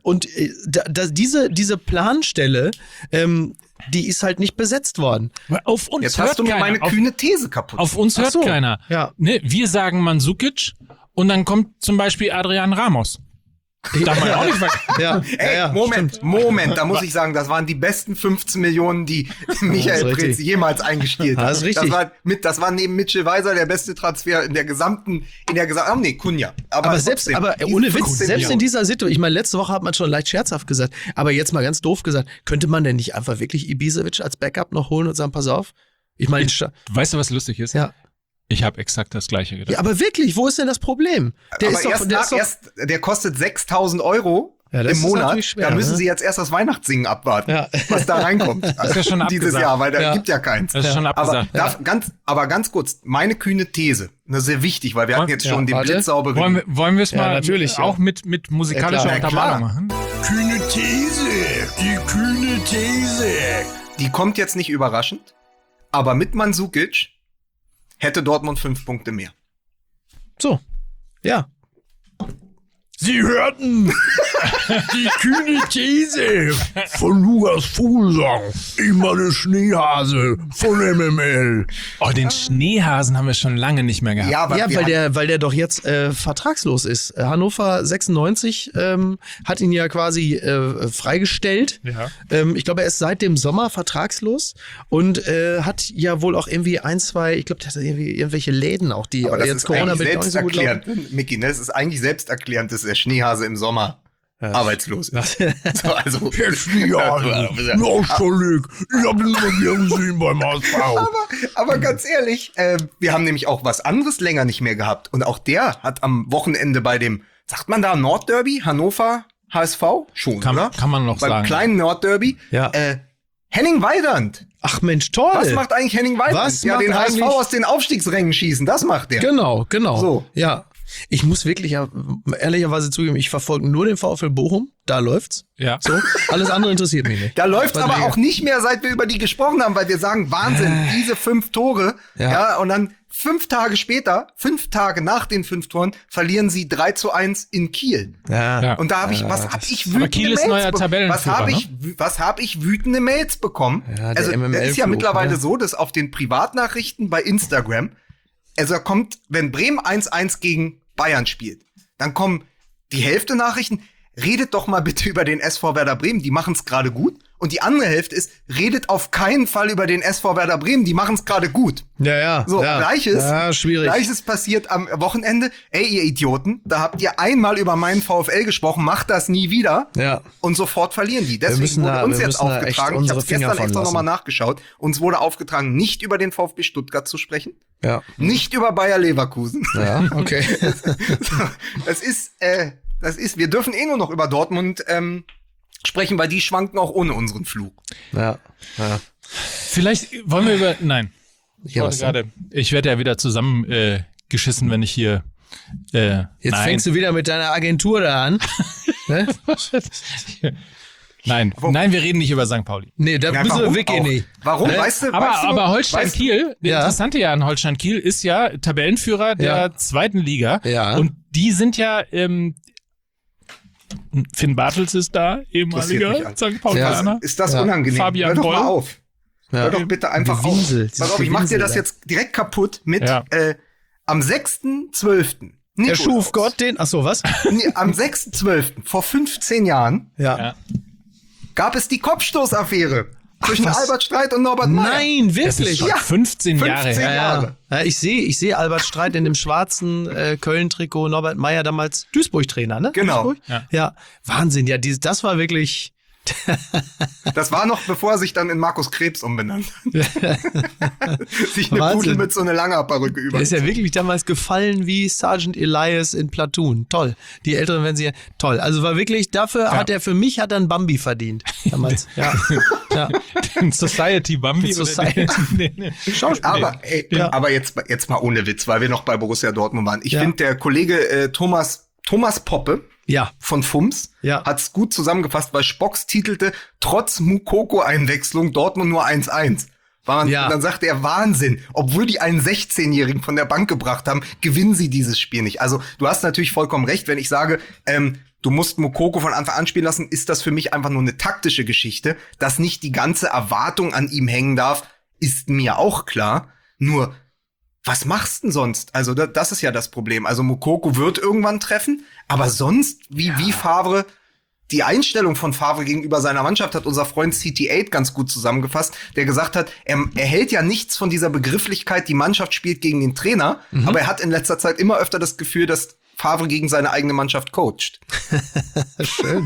diese Planstelle, die ist halt nicht besetzt worden. Auf uns jetzt hört hast du mir meine kühne These kaputt. Auf uns hört keiner. Ja. Ne, wir sagen Mandzukic und dann kommt zum Beispiel Adrian Ramos. Darf man auch nicht Moment, da muss ich sagen, das waren die besten 15 Millionen, die Michael Preetz jemals eingespielt hat. Das ist richtig. Das war neben Mitchell Weiser der beste Transfer in der gesamten, Cunha. Aber ohne Witz, selbst in dieser Situation, ich meine, letzte Woche hat man schon leicht scherzhaft gesagt, aber jetzt mal ganz doof gesagt, könnte man denn nicht einfach wirklich Ibisevic als Backup noch holen und sagen, pass auf? Ich meine, weißt du, was lustig ist? Ja. Ich habe exakt das Gleiche gedacht. Ja, aber wirklich, wo ist denn das Problem? Der kostet 6.000 € im Monat. Schwer, da müssen sie jetzt erst das Weihnachtssingen abwarten, was da reinkommt. Das ist ja schon dieses Jahr, weil da gibt ja keins. Das ist schon abgesagt. Aber ganz kurz, meine kühne These, das ist sehr wichtig, weil wir hatten jetzt schon den blitzsauberen. Wollen wir es mal natürlich auch mit musikalischer Untermalung machen? Kühne These. Die kommt jetzt nicht überraschend, aber mit Mandzukic hätte Dortmund 5 Punkte mehr. So, ja. Sie hörten die kühne These von Lukas Vogelsang. Ich meine Schneehase von MML. Oh, den Schneehasen haben wir schon lange nicht mehr gehabt. Ja, weil der doch jetzt vertragslos ist. Hannover 96 hat ihn ja quasi freigestellt. Ja. Ich glaube, er ist seit dem Sommer vertragslos und hat ja wohl auch irgendwie 1, 2, ich glaube, der hat irgendwie irgendwelche Läden auch, die aber jetzt Corona bedingt so gut laufen. Micky, ne? Es ist eigentlich selbsterklärend, dass der Schneehase im Sommer arbeitslos ist. So, also der Schneehase. Nostalgic. Ich hab ihn mal wieder gesehen beim HSV. Aber ganz ehrlich, wir haben nämlich auch was anderes länger nicht mehr gehabt. Und auch der hat am Wochenende bei dem, sagt man da Nordderby, Hannover, HSV? Schon, oder? Kann man noch sagen. Beim kleinen Nordderby. Ja. Henning Weidand. Ach Mensch, toll. Was macht eigentlich Henning Weidand? Ja, den HSV aus den Aufstiegsrängen schießen, das macht der. Genau. So. Ja. Ich muss wirklich ehrlicherweise zugeben, ich verfolge nur den VfL Bochum, da läuft's. Ja. So, alles andere interessiert mich nicht. Da läuft's aber auch nicht mehr, seit wir über die gesprochen haben, weil wir sagen, Wahnsinn, diese 5 Tore, und dann 5 Tage später, 5 Tage nach den 5 Toren, verlieren sie 3:1 in Kiel. Ja. Und da habe ich, was habe ich wütende Mails bekommen? Ja, also, das ist ja mittlerweile so, dass auf den Privatnachrichten bei Instagram, also kommt, wenn Bremen 1:1 gegen Bayern spielt, dann kommen die Hälfte Nachrichten, redet doch mal bitte über den SV Werder Bremen, die machen es gerade gut. Und die andere Hälfte ist, redet auf keinen Fall über den SV Werder Bremen, die machen es gerade gut. Ja. So, ja. Gleiches passiert am Wochenende. Ey, ihr Idioten, da habt ihr einmal über meinen VfL gesprochen, macht das nie wieder. Ja. Und sofort verlieren die. Deswegen wurde uns jetzt aufgetragen, ich habe gestern extra nochmal nachgeschaut, uns wurde aufgetragen, nicht über den VfB Stuttgart zu sprechen. Ja. Nicht über Bayer Leverkusen. Ja, okay. Das ist, wir dürfen nur noch über Dortmund sprechen, weil die schwanken auch ohne unseren Flug. Ja. Vielleicht wollen wir nein. Ich werde ja wieder zusammengeschissen, wenn ich hier Jetzt fängst du wieder mit deiner Agentur da an. Ne? Nein, wir reden nicht über St. Pauli. Nee, da bist du wirklich nicht. Warum? Weißt du, aber Holstein-Kiel, das Interessante ja an Holstein-Kiel ist ja Tabellenführer der zweiten Liga. Ja. Und die sind ja, Finn Bartels ist da, ehemaliger St. Paulianer. Ist das unangenehm? Fabian Hör doch mal Boll. auf. Ja. Hör doch bitte einfach Gewinsel, auf. Pass auf, ich mach dir das jetzt direkt kaputt mit am 6.12. Erschuf Gott den, ach so, was? Nee, am 6.12. vor 15 Jahren gab es die Kopfstoßaffäre zwischen Albert Streit und Norbert Meyer. Nein, wirklich? Das ist schon 15 Jahre her. Ja, ich sehe Albert Streit in dem schwarzen Köln-Trikot, Norbert Meyer damals Duisburg-Trainer, ne? Genau. Ja, Wahnsinn, ja, das war wirklich... Das war noch, bevor er sich dann in Markus Krebs umbenannt hat. Sich eine Pudel mit so einer Langer-Perücke über. Der ist ja wirklich damals gefallen wie Sergeant Elias in Platoon. Toll. Die Älteren werden sie toll. Also war wirklich, dafür hat er einen Bambi verdient. Damals. Ja. Den Society Bambi. Aber jetzt mal ohne Witz, weil wir noch bei Borussia Dortmund waren. Ich finde, der Kollege Thomas Poppe von FUMS hat's gut zusammengefasst, weil Spocks titelte, trotz Moukoko-Einwechslung Dortmund nur 1-1. Und dann sagte er, Wahnsinn, obwohl die einen 16-Jährigen von der Bank gebracht haben, gewinnen sie dieses Spiel nicht. Also du hast natürlich vollkommen recht, wenn ich sage, du musst Moukoko von Anfang an spielen lassen, ist das für mich einfach nur eine taktische Geschichte. Dass nicht die ganze Erwartung an ihm hängen darf, ist mir auch klar. Nur, was machst denn sonst? Also das ist ja das Problem. Also Moukoko wird irgendwann treffen, aber sonst, wie Favre, die Einstellung von Favre gegenüber seiner Mannschaft hat unser Freund CT8 ganz gut zusammengefasst, der gesagt hat, er hält ja nichts von dieser Begrifflichkeit, die Mannschaft spielt gegen den Trainer, aber er hat in letzter Zeit immer öfter das Gefühl, dass Favre gegen seine eigene Mannschaft coacht. Schön.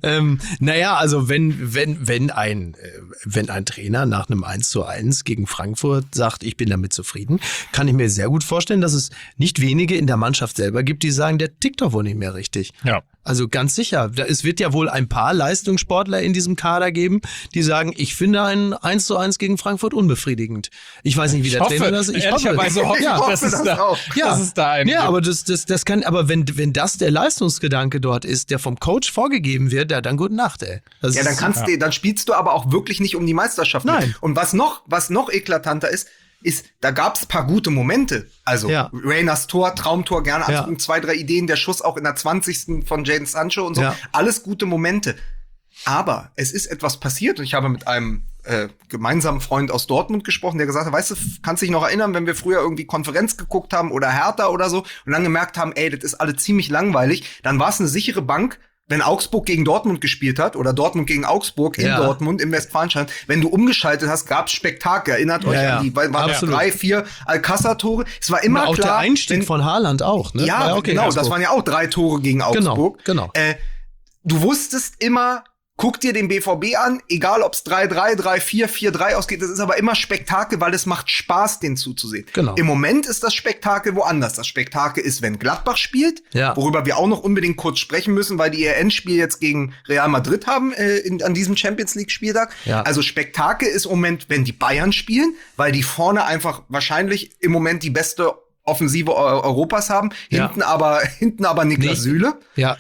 Naja, also wenn ein Trainer nach einem 1:1 gegen Frankfurt sagt, ich bin damit zufrieden, kann ich mir sehr gut vorstellen, dass es nicht wenige in der Mannschaft selber gibt, die sagen, der tickt doch wohl nicht mehr richtig. Ja. Also ganz sicher. Es wird ja wohl ein paar Leistungssportler in diesem Kader geben, die sagen, ich finde ein 1:1 gegen Frankfurt unbefriedigend. Ich weiß nicht, wie der Trainer das ist. Ich hoffe, dass es da einen Ja, aber das kann, aber wenn das der Leistungsgedanke dort ist, der vom Coach vorgegeben wird, dann gute Nacht, ey. Dann spielst du aber auch wirklich nicht um die Meisterschaft. Nein. Und was noch eklatanter ist, da gab's paar gute Momente. Also Reyners Tor, Traumtor, gerne angucken, 2, 3 Ideen, der Schuss auch in der 20. von Jadon Sancho und so. Ja. Alles gute Momente. Aber es ist etwas passiert und ich habe mit einem gemeinsamen Freund aus Dortmund gesprochen, der gesagt hat, weißt du, kannst dich noch erinnern, wenn wir früher irgendwie Konferenz geguckt haben oder Hertha oder so und dann gemerkt haben, ey, das ist alles ziemlich langweilig, dann war es eine sichere Bank, wenn Augsburg gegen Dortmund gespielt hat oder Dortmund gegen Augsburg in Dortmund im Westfalenstadion, wenn du umgeschaltet hast, gab's Spektakel. Erinnert euch an die, waren 3, 4 Alcázar-Tore. Es war immer auch klar. Der Einstieg von Haaland auch, ne? Ja, genau. Das waren ja auch 3 Tore gegen Augsburg. Genau. Du wusstest immer, guck dir den BVB an, egal ob's 3-3, 3-4, 4-3 ausgeht, das ist aber immer Spektakel, weil es macht Spaß, den zuzusehen. Genau. Im Moment ist das Spektakel woanders. Das Spektakel ist, wenn Gladbach spielt, worüber wir auch noch unbedingt kurz sprechen müssen, weil die ihr Endspiel jetzt gegen Real Madrid haben an diesem Champions-League-Spieltag. Ja. Also Spektakel ist im Moment, wenn die Bayern spielen, weil die vorne einfach wahrscheinlich im Moment die beste Offensive Europas haben, hinten aber Niklas Süle. Ja.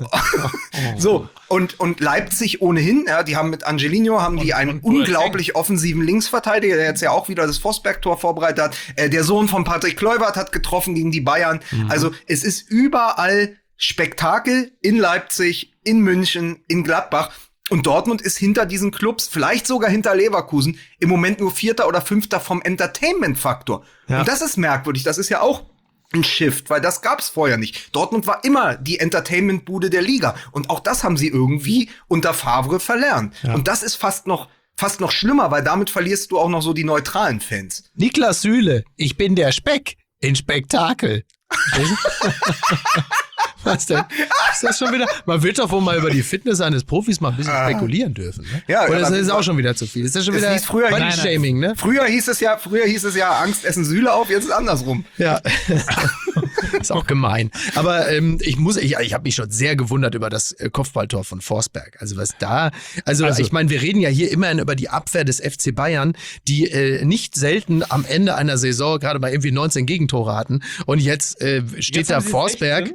So, und Leipzig ohnehin, die haben mit Angelino einen unglaublich offensiven Linksverteidiger, der jetzt ja auch wieder das Vosberg-Tor vorbereitet hat. Der Sohn von Patrick Kluivert hat getroffen gegen die Bayern. Also es ist überall Spektakel in Leipzig, in München, in Gladbach. Und Dortmund ist hinter diesen Clubs, vielleicht sogar hinter Leverkusen, im Moment nur 4. oder 5. vom Entertainment-Faktor. Ja. Und das ist merkwürdig. Das ist ja auch ein Shift, weil das gab's vorher nicht. Dortmund war immer die Entertainment-Bude der Liga. Und auch das haben sie irgendwie unter Favre verlernt. Ja. Und das ist fast noch schlimmer, weil damit verlierst du auch noch so die neutralen Fans. Niklas Süle, ich bin der Speck in Spektakel. Was denn? Ist das schon wieder? Man wird doch wohl mal über die Fitness eines Profis mal ein bisschen spekulieren dürfen. Ne? Ja, oder ist das auch schon wieder zu viel? Ist das schon wieder Body-Shaming, ne? Früher hieß es ja, Angst essen Süle auf, jetzt ist es andersrum. Ja. Ist auch gemein. Aber ich habe mich schon sehr gewundert über das Kopfballtor von Forsberg. Also ich meine, wir reden ja hier immerhin über die Abwehr des FC Bayern, die nicht selten am Ende einer Saison gerade mal irgendwie 19 Gegentore hatten. Und jetzt steht da Forsberg,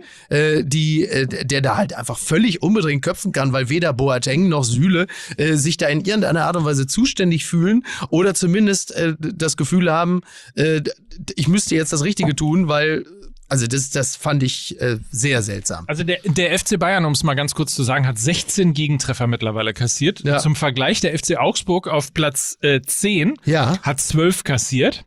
der da halt einfach völlig unbedingt köpfen kann, weil weder Boateng noch Süle sich da in irgendeiner Art und Weise zuständig fühlen oder zumindest das Gefühl haben, ich müsste jetzt das Richtige tun, weil also das fand ich sehr seltsam. Also der FC Bayern, um es mal ganz kurz zu sagen, hat 16 Gegentreffer mittlerweile kassiert. Ja. Zum Vergleich, der FC Augsburg auf Platz 10 hat 12 kassiert.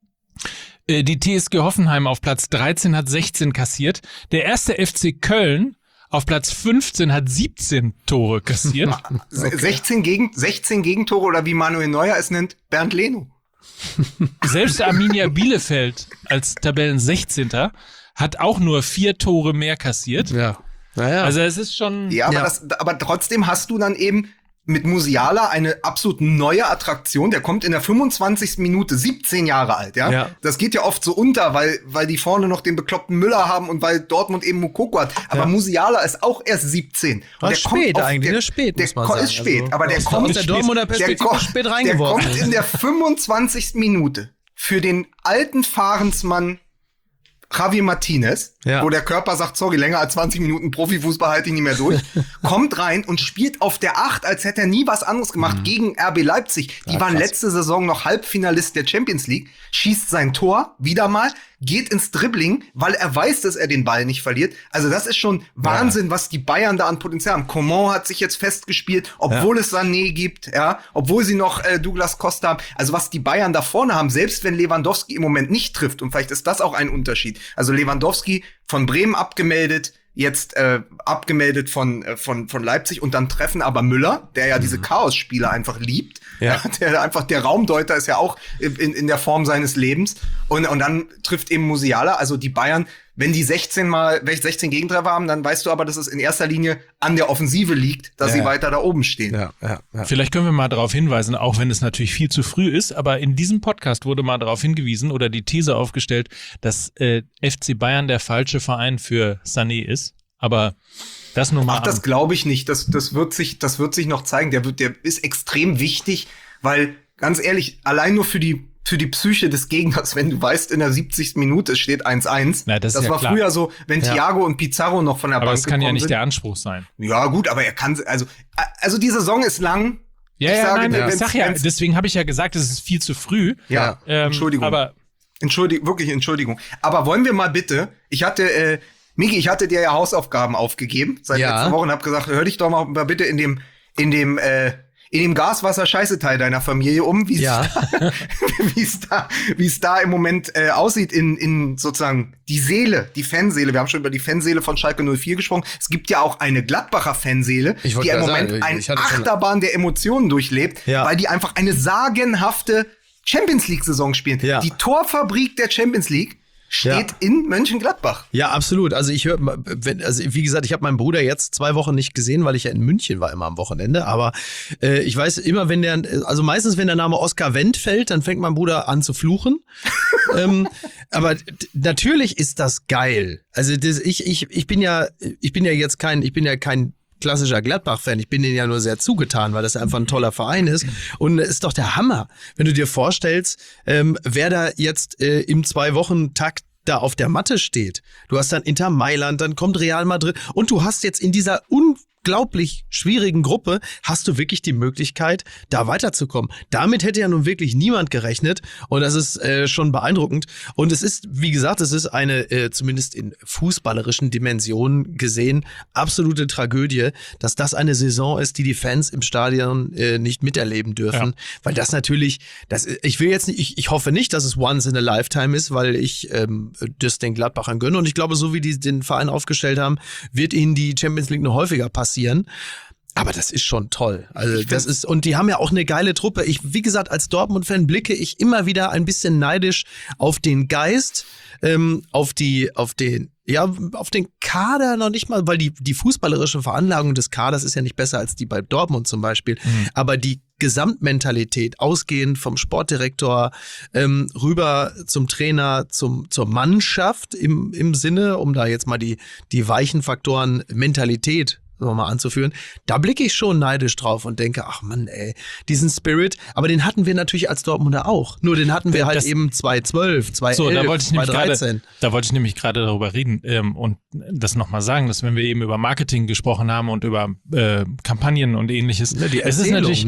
Die TSG Hoffenheim auf Platz 13 hat 16 kassiert. Der erste FC Köln auf Platz 15 hat 17 Tore kassiert. Okay. 16 Gegentore oder wie Manuel Neuer es nennt, Bernd Leno. Selbst Arminia Bielefeld als Tabellen 16. hat auch nur 4 Tore mehr kassiert. Ja. Naja. Also es ist schon... Ja, aber trotzdem hast du dann eben mit Musiala eine absolut neue Attraktion. Der kommt in der 25. Minute, 17 Jahre alt, ja. Das geht ja oft so unter, weil die vorne noch den bekloppten Müller haben und weil Dortmund eben Moukoko hat. Aber Musiala ist auch erst 17. Und der spät kommt eigentlich, der spät, muss man sagen. Ist spät, also, aber der kommt aus der Dortmunder Perspektive spät reingeworfen. Der kommt in der 25. Minute für den alten Fahrensmann Javi Martinez, wo der Körper sagt, sorry, länger als 20 Minuten Profifußball halte ich nicht mehr durch, kommt rein und spielt auf der 8, als hätte er nie was anderes gemacht gegen RB Leipzig. Die waren letzte Saison noch Halbfinalist der Champions League, schießt sein Tor, wieder mal, geht ins Dribbling, weil er weiß, dass er den Ball nicht verliert. Also das ist schon Wahnsinn, was die Bayern da an Potenzial haben. Coman hat sich jetzt festgespielt, obwohl es Sané gibt, obwohl sie noch Douglas Costa haben. Also was die Bayern da vorne haben, selbst wenn Lewandowski im Moment nicht trifft, und vielleicht ist das auch ein Unterschied. Also Lewandowski von Bremen abgemeldet, jetzt abgemeldet von Leipzig und dann treffen aber Müller, der ja diese Chaos-Spiele einfach liebt. Der einfach der Raumdeuter ist ja auch in der Form seines Lebens. Und dann trifft eben Musiala. Also die Bayern, wenn die 16 Gegentreffer haben, dann weißt du aber, dass es in erster Linie an der Offensive liegt, dass sie weiter da oben stehen. Ja. Vielleicht können wir mal darauf hinweisen, auch wenn es natürlich viel zu früh ist, aber in diesem Podcast wurde mal darauf hingewiesen oder die These aufgestellt, dass FC Bayern der falsche Verein für Sané ist. Aber das nur mal. Ach, das glaube ich nicht. Das wird sich noch zeigen. Der ist extrem wichtig, weil ganz ehrlich, allein nur für die Psyche des Gegners, wenn du weißt, in der 70. Minute es steht 1-1. Na, das war ja früher so, wenn Thiago und Pizarro noch von der Bank gekommen sind. Aber das kann ja nicht sind. der Anspruch sein. Ja, gut, aber er kann, also die Saison ist lang. Deswegen habe ich ja gesagt, es ist viel zu früh. Ja, Entschuldigung. Aber Entschuldigung. Aber wollen wir mal bitte, Miki, ich hatte dir ja Hausaufgaben aufgegeben seit letzter Woche und hab gesagt, hör dich doch mal bitte in dem Gas-Wasser-Scheiße-Teil deiner Familie um, wie es da im Moment aussieht in sozusagen die Fanseele. Wir haben schon über die Fanseele von Schalke 04 gesprochen. Es gibt ja auch eine Gladbacher Fanseele, die im Moment eine Achterbahn der Emotionen durchlebt, weil die einfach eine sagenhafte Champions-League-Saison spielen. Ja. Die Torfabrik der Champions League steht in Mönchengladbach. Ja, absolut. Also wie gesagt, ich habe meinen Bruder jetzt 2 Wochen nicht gesehen, weil ich ja in München war immer am Wochenende. Aber ich weiß immer, meistens, wenn der Name Oskar Wendt fällt, dann fängt mein Bruder an zu fluchen. Aber natürlich ist das geil. Also ich bin ja kein klassischer Gladbach-Fan. Ich bin denen ja nur sehr zugetan, weil das einfach ein toller Verein ist. Und es ist doch der Hammer, wenn du dir vorstellst, wer da jetzt im 2-Wochen-Takt da auf der Matte steht. Du hast dann Inter Mailand, dann kommt Real Madrid und du hast jetzt in dieser unglaublich schwierigen Gruppe hast du wirklich die Möglichkeit, da weiterzukommen. Damit hätte ja nun wirklich niemand gerechnet und das ist schon beeindruckend. Und es ist, wie gesagt, es ist eine, zumindest in fußballerischen Dimensionen gesehen, absolute Tragödie, dass das eine Saison ist, die Fans im Stadion nicht miterleben dürfen. Ja. Weil das natürlich, ich will jetzt nicht, ich hoffe nicht, dass es once in a lifetime ist, weil ich das den Gladbachern gönne. Und ich glaube, so wie die den Verein aufgestellt haben, wird ihnen die Champions League noch häufiger passieren. Aber das ist schon toll. Also das ist, und die haben ja auch eine geile Truppe. Wie gesagt, als Dortmund-Fan blicke ich immer wieder ein bisschen neidisch auf den Geist, auf den Kader noch nicht mal, weil die fußballerische Veranlagung des Kaders ist ja nicht besser als die bei Dortmund zum Beispiel. Aber die Gesamtmentalität, ausgehend vom Sportdirektor rüber zum Trainer, zur Mannschaft im Sinne, um da jetzt mal die weichen Faktoren Mentalität mal anzuführen, da blicke ich schon neidisch drauf und denke, ach Mann, ey, diesen Spirit, aber den hatten wir natürlich als Dortmunder auch. Nur den hatten wir halt eben 2012, 2011, 2013. Da wollte ich nämlich gerade darüber reden und das nochmal sagen, dass wenn wir eben über Marketing gesprochen haben und über Kampagnen und ähnliches, es ist natürlich,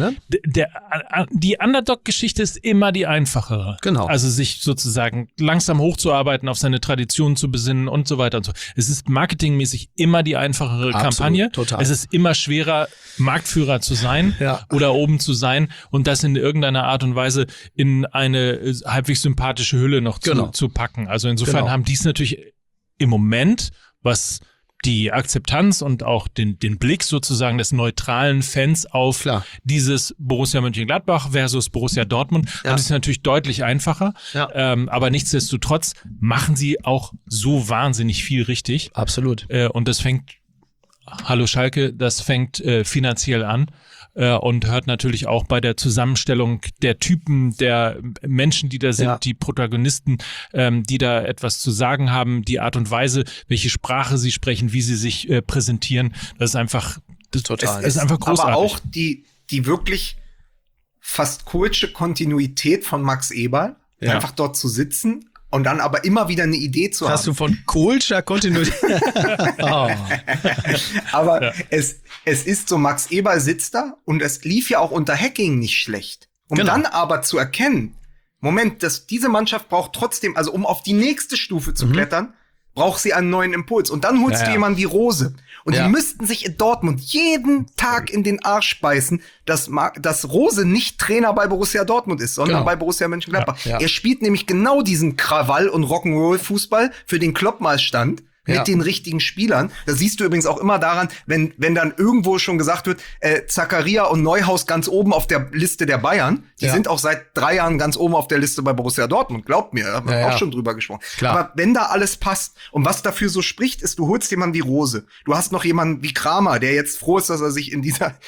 die Underdog-Geschichte ist immer die einfachere. Genau. Also sich sozusagen langsam hochzuarbeiten, auf seine Tradition zu besinnen und so weiter und so. Es ist marketingmäßig immer die einfachere Kampagne. Total. Es ist immer schwerer, Marktführer zu sein oder oben zu sein und das in irgendeiner Art und Weise in eine halbwegs sympathische Hülle noch zu packen. Also insofern haben die es natürlich im Moment, was die Akzeptanz und auch den Blick sozusagen des neutralen Fans auf dieses Borussia Mönchengladbach versus Borussia Dortmund, haben es natürlich deutlich einfacher. Ja. Aber nichtsdestotrotz machen sie auch so wahnsinnig viel richtig. Absolut. Und das fängt Hallo Schalke, das fängt finanziell an und hört natürlich auch bei der Zusammenstellung der Typen, der Menschen, die da sind, die Protagonisten, die da etwas zu sagen haben, die Art und Weise, welche Sprache sie sprechen, wie sie sich präsentieren. Das ist einfach, das ist einfach großartig. Aber auch die wirklich fast kultische Kontinuität von Max Eberl, einfach dort zu sitzen. Und dann aber immer wieder eine Idee zu haben. Hast du von Kohlscher Kontinuität? Aber es ist so, Max Eberl sitzt da und es lief ja auch unter Hacking nicht schlecht. Um dann aber zu erkennen, Moment, diese Mannschaft braucht trotzdem, also um auf die nächste Stufe zu klettern, braucht sie einen neuen Impuls. Und dann holst du jemanden wie Rose. Und die müssten sich in Dortmund jeden Tag in den Arsch beißen, dass Rose nicht Trainer bei Borussia Dortmund ist, sondern bei Borussia Mönchengladbach. Er spielt nämlich genau diesen Krawall- und Rock'n'Roll-Fußball, für den Klopp mal stand. Mit den richtigen Spielern. Das siehst du übrigens auch immer daran, wenn dann irgendwo schon gesagt wird, Zakaria und Neuhaus ganz oben auf der Liste der Bayern. Die sind auch seit 3 Jahren ganz oben auf der Liste bei Borussia Dortmund. Glaubt mir, da haben wir auch schon drüber gesprochen. Klar. Aber wenn da alles passt und was dafür so spricht, ist, du holst jemanden wie Rose. Du hast noch jemanden wie Kramer, der jetzt froh ist, dass er sich in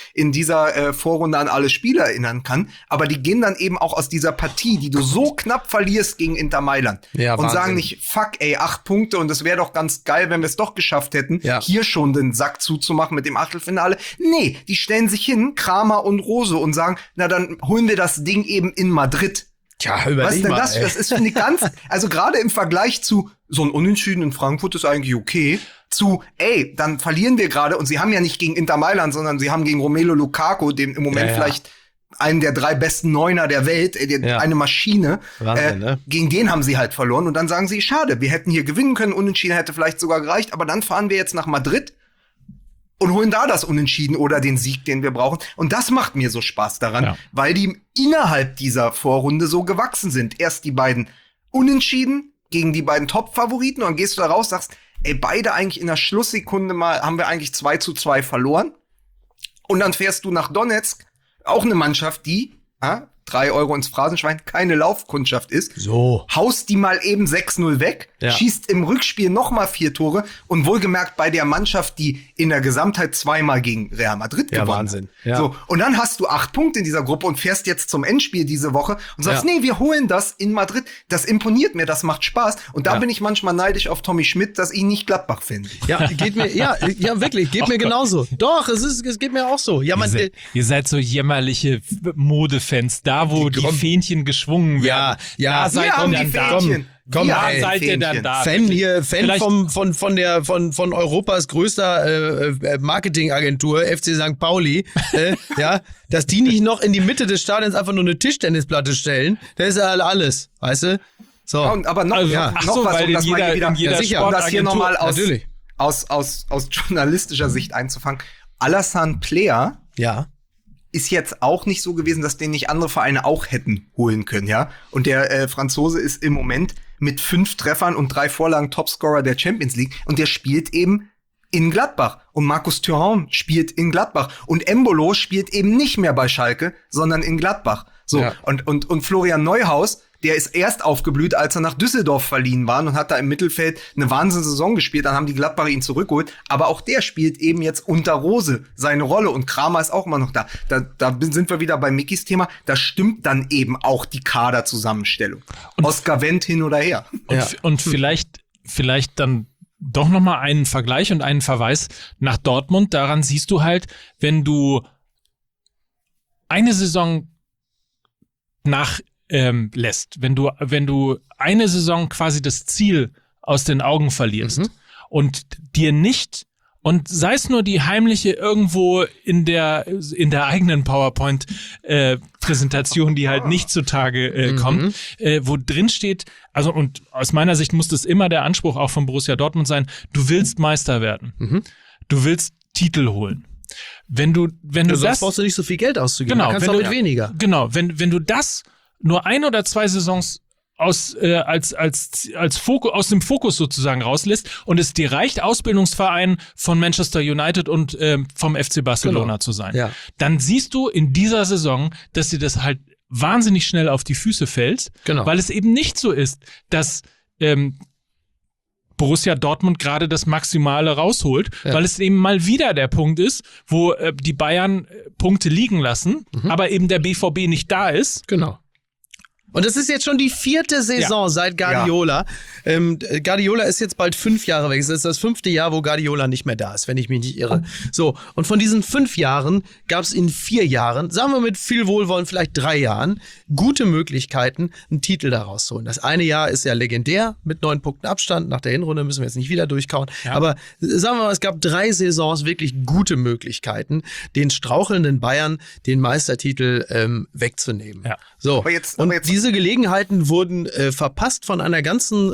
dieser Vorrunde an alle Spieler erinnern kann. Aber die gehen dann eben auch aus dieser Partie, die du so knapp verlierst gegen Inter Mailand. Ja, und Wahnsinn. Sagen nicht, fuck, 8 Punkte und das wäre doch ganz geil, wenn wir es doch geschafft hätten, hier schon den Sack zuzumachen mit dem Achtelfinale. Nee, die stellen sich hin, Kramer und Rose, und sagen, na dann holen wir das Ding eben in Madrid. Tja, überleg mal. Was ist denn das? Das ist, finde ich, ganz, also gerade im Vergleich zu so ein Unentschieden in Frankfurt ist eigentlich okay, zu, dann verlieren wir gerade, und sie haben ja nicht gegen Inter Mailand, sondern sie haben gegen Romelu Lukaku, dem im Moment vielleicht einen der 3 besten Neuner der Welt, eine Maschine. Wahnsinn, ne? Gegen den haben sie halt verloren. Und dann sagen sie, schade, wir hätten hier gewinnen können, Unentschieden hätte vielleicht sogar gereicht, aber dann fahren wir jetzt nach Madrid und holen da das Unentschieden oder den Sieg, den wir brauchen. Und das macht mir so Spaß daran, weil die innerhalb dieser Vorrunde so gewachsen sind. Erst die beiden Unentschieden gegen die beiden Top-Favoriten, und dann gehst du da raus, sagst, beide eigentlich in der Schlusssekunde mal, haben wir eigentlich 2:2 verloren. Und dann fährst du nach Donetsk, auch eine Mannschaft, die 3 Euro ins Phrasenschwein, keine Laufkundschaft ist. So. Haust die mal eben 6-0 weg, schießt im Rückspiel noch mal 4 Tore und wohlgemerkt bei der Mannschaft, die in der Gesamtheit 2-mal gegen Real Madrid gewonnen hat. Wahnsinn. Ja. So, und dann hast du 8 Punkte in dieser Gruppe und fährst jetzt zum Endspiel diese Woche und sagst, nee, wir holen das in Madrid. Das imponiert mir, das macht Spaß. Und da bin ich manchmal neidisch auf Tommy Schmidt, dass ich nicht Gladbach finde. Ja, geht mir, wirklich, geht mir genauso. Doch, es geht mir auch so. Ja, ihr seid so jämmerliche Modefans, da wo die Fähnchen geschwungen werden. Ja, seid ihr dann da. Komm, seid ihr dann da? Fan von Europas größter Marketingagentur, FC St. Pauli, ja, dass die nicht noch in die Mitte des Stadions einfach nur eine Tischtennisplatte stellen, das ist ja noch weißt du? So. Ja, aber noch was, um das mal wieder, um das hier nochmal aus journalistischer Sicht einzufangen. Alassane Player ist jetzt auch nicht so gewesen, dass den nicht andere Vereine auch hätten holen können, ja. Und der Franzose ist im Moment mit 5 Treffern und 3 Vorlagen Topscorer der Champions League und der spielt eben in Gladbach. Und Marcus Thuram spielt in Gladbach. Und Embolo spielt eben nicht mehr bei Schalke, sondern in Gladbach. So, und Florian Neuhaus, der ist erst aufgeblüht, als er nach Düsseldorf verliehen war und hat da im Mittelfeld eine Wahnsinnssaison gespielt. Dann haben die Gladbacher ihn zurückgeholt. Aber auch der spielt eben jetzt unter Rose seine Rolle. Und Kramer ist auch immer noch da. Da sind wir wieder bei Mickys Thema. Da stimmt dann eben auch die Kaderzusammenstellung. Oskar Wendt hin oder her. Und vielleicht dann doch noch mal einen Vergleich und einen Verweis nach Dortmund. Daran siehst du halt, wenn du eine Saison lässt, wenn du eine Saison quasi das Ziel aus den Augen verlierst und dir nicht, und sei es nur die heimliche irgendwo in der eigenen PowerPoint-Präsentation, die halt nicht zutage kommt, wo drin steht, also, und aus meiner Sicht muss das immer der Anspruch auch von Borussia Dortmund sein, du willst Meister werden. Du willst Titel holen. Wenn du sonst das, brauchst du nicht so viel Geld auszugeben, genau, kannst du damit weniger. Genau, wenn du das nur 1 oder 2 Saisons als Fokus, aus dem Fokus sozusagen rauslässt und es dir reicht, Ausbildungsverein von Manchester United und vom FC Barcelona zu sein, dann siehst du in dieser Saison, dass dir das halt wahnsinnig schnell auf die Füße fällt, weil es eben nicht so ist, dass Borussia Dortmund gerade das Maximale rausholt, weil es eben mal wieder der Punkt ist, wo die Bayern Punkte liegen lassen, aber eben der BVB nicht da ist. Genau. Und es ist jetzt schon die 4. Saison seit Guardiola. Guardiola ist jetzt bald 5 Jahre weg. Es ist das 5. Jahr, wo Guardiola nicht mehr da ist, wenn ich mich nicht irre. So, und von diesen 5 Jahren gab es in 4 Jahren, sagen wir mit viel Wohlwollen vielleicht 3 Jahren, gute Möglichkeiten, einen Titel daraus zu holen. Das eine Jahr ist ja legendär, mit 9 Punkten Abstand. Nach der Hinrunde müssen wir jetzt nicht wieder durchkauen. Ja. Aber sagen wir mal, es gab 3 Saisons wirklich gute Möglichkeiten, den strauchelnden Bayern den Meistertitel wegzunehmen. Ja. So, aber jetzt diese Gelegenheiten wurden verpasst von einer ganzen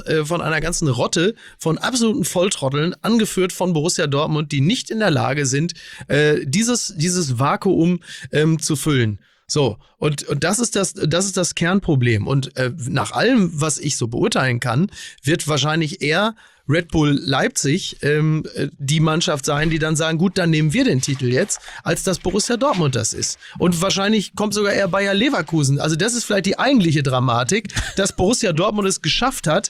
Rotte von absoluten Volltrotteln, angeführt von Borussia Dortmund, die nicht in der Lage sind, dieses Vakuum zu füllen. So, und das ist das Kernproblem. Und nach allem, was ich so beurteilen kann, wird wahrscheinlich eher Red Bull Leipzig die Mannschaft sein, die dann sagen, gut, dann nehmen wir den Titel jetzt, als dass Borussia Dortmund das ist. Und wahrscheinlich kommt sogar eher Bayer Leverkusen. Also das ist vielleicht die eigentliche Dramatik, dass Borussia Dortmund es geschafft hat,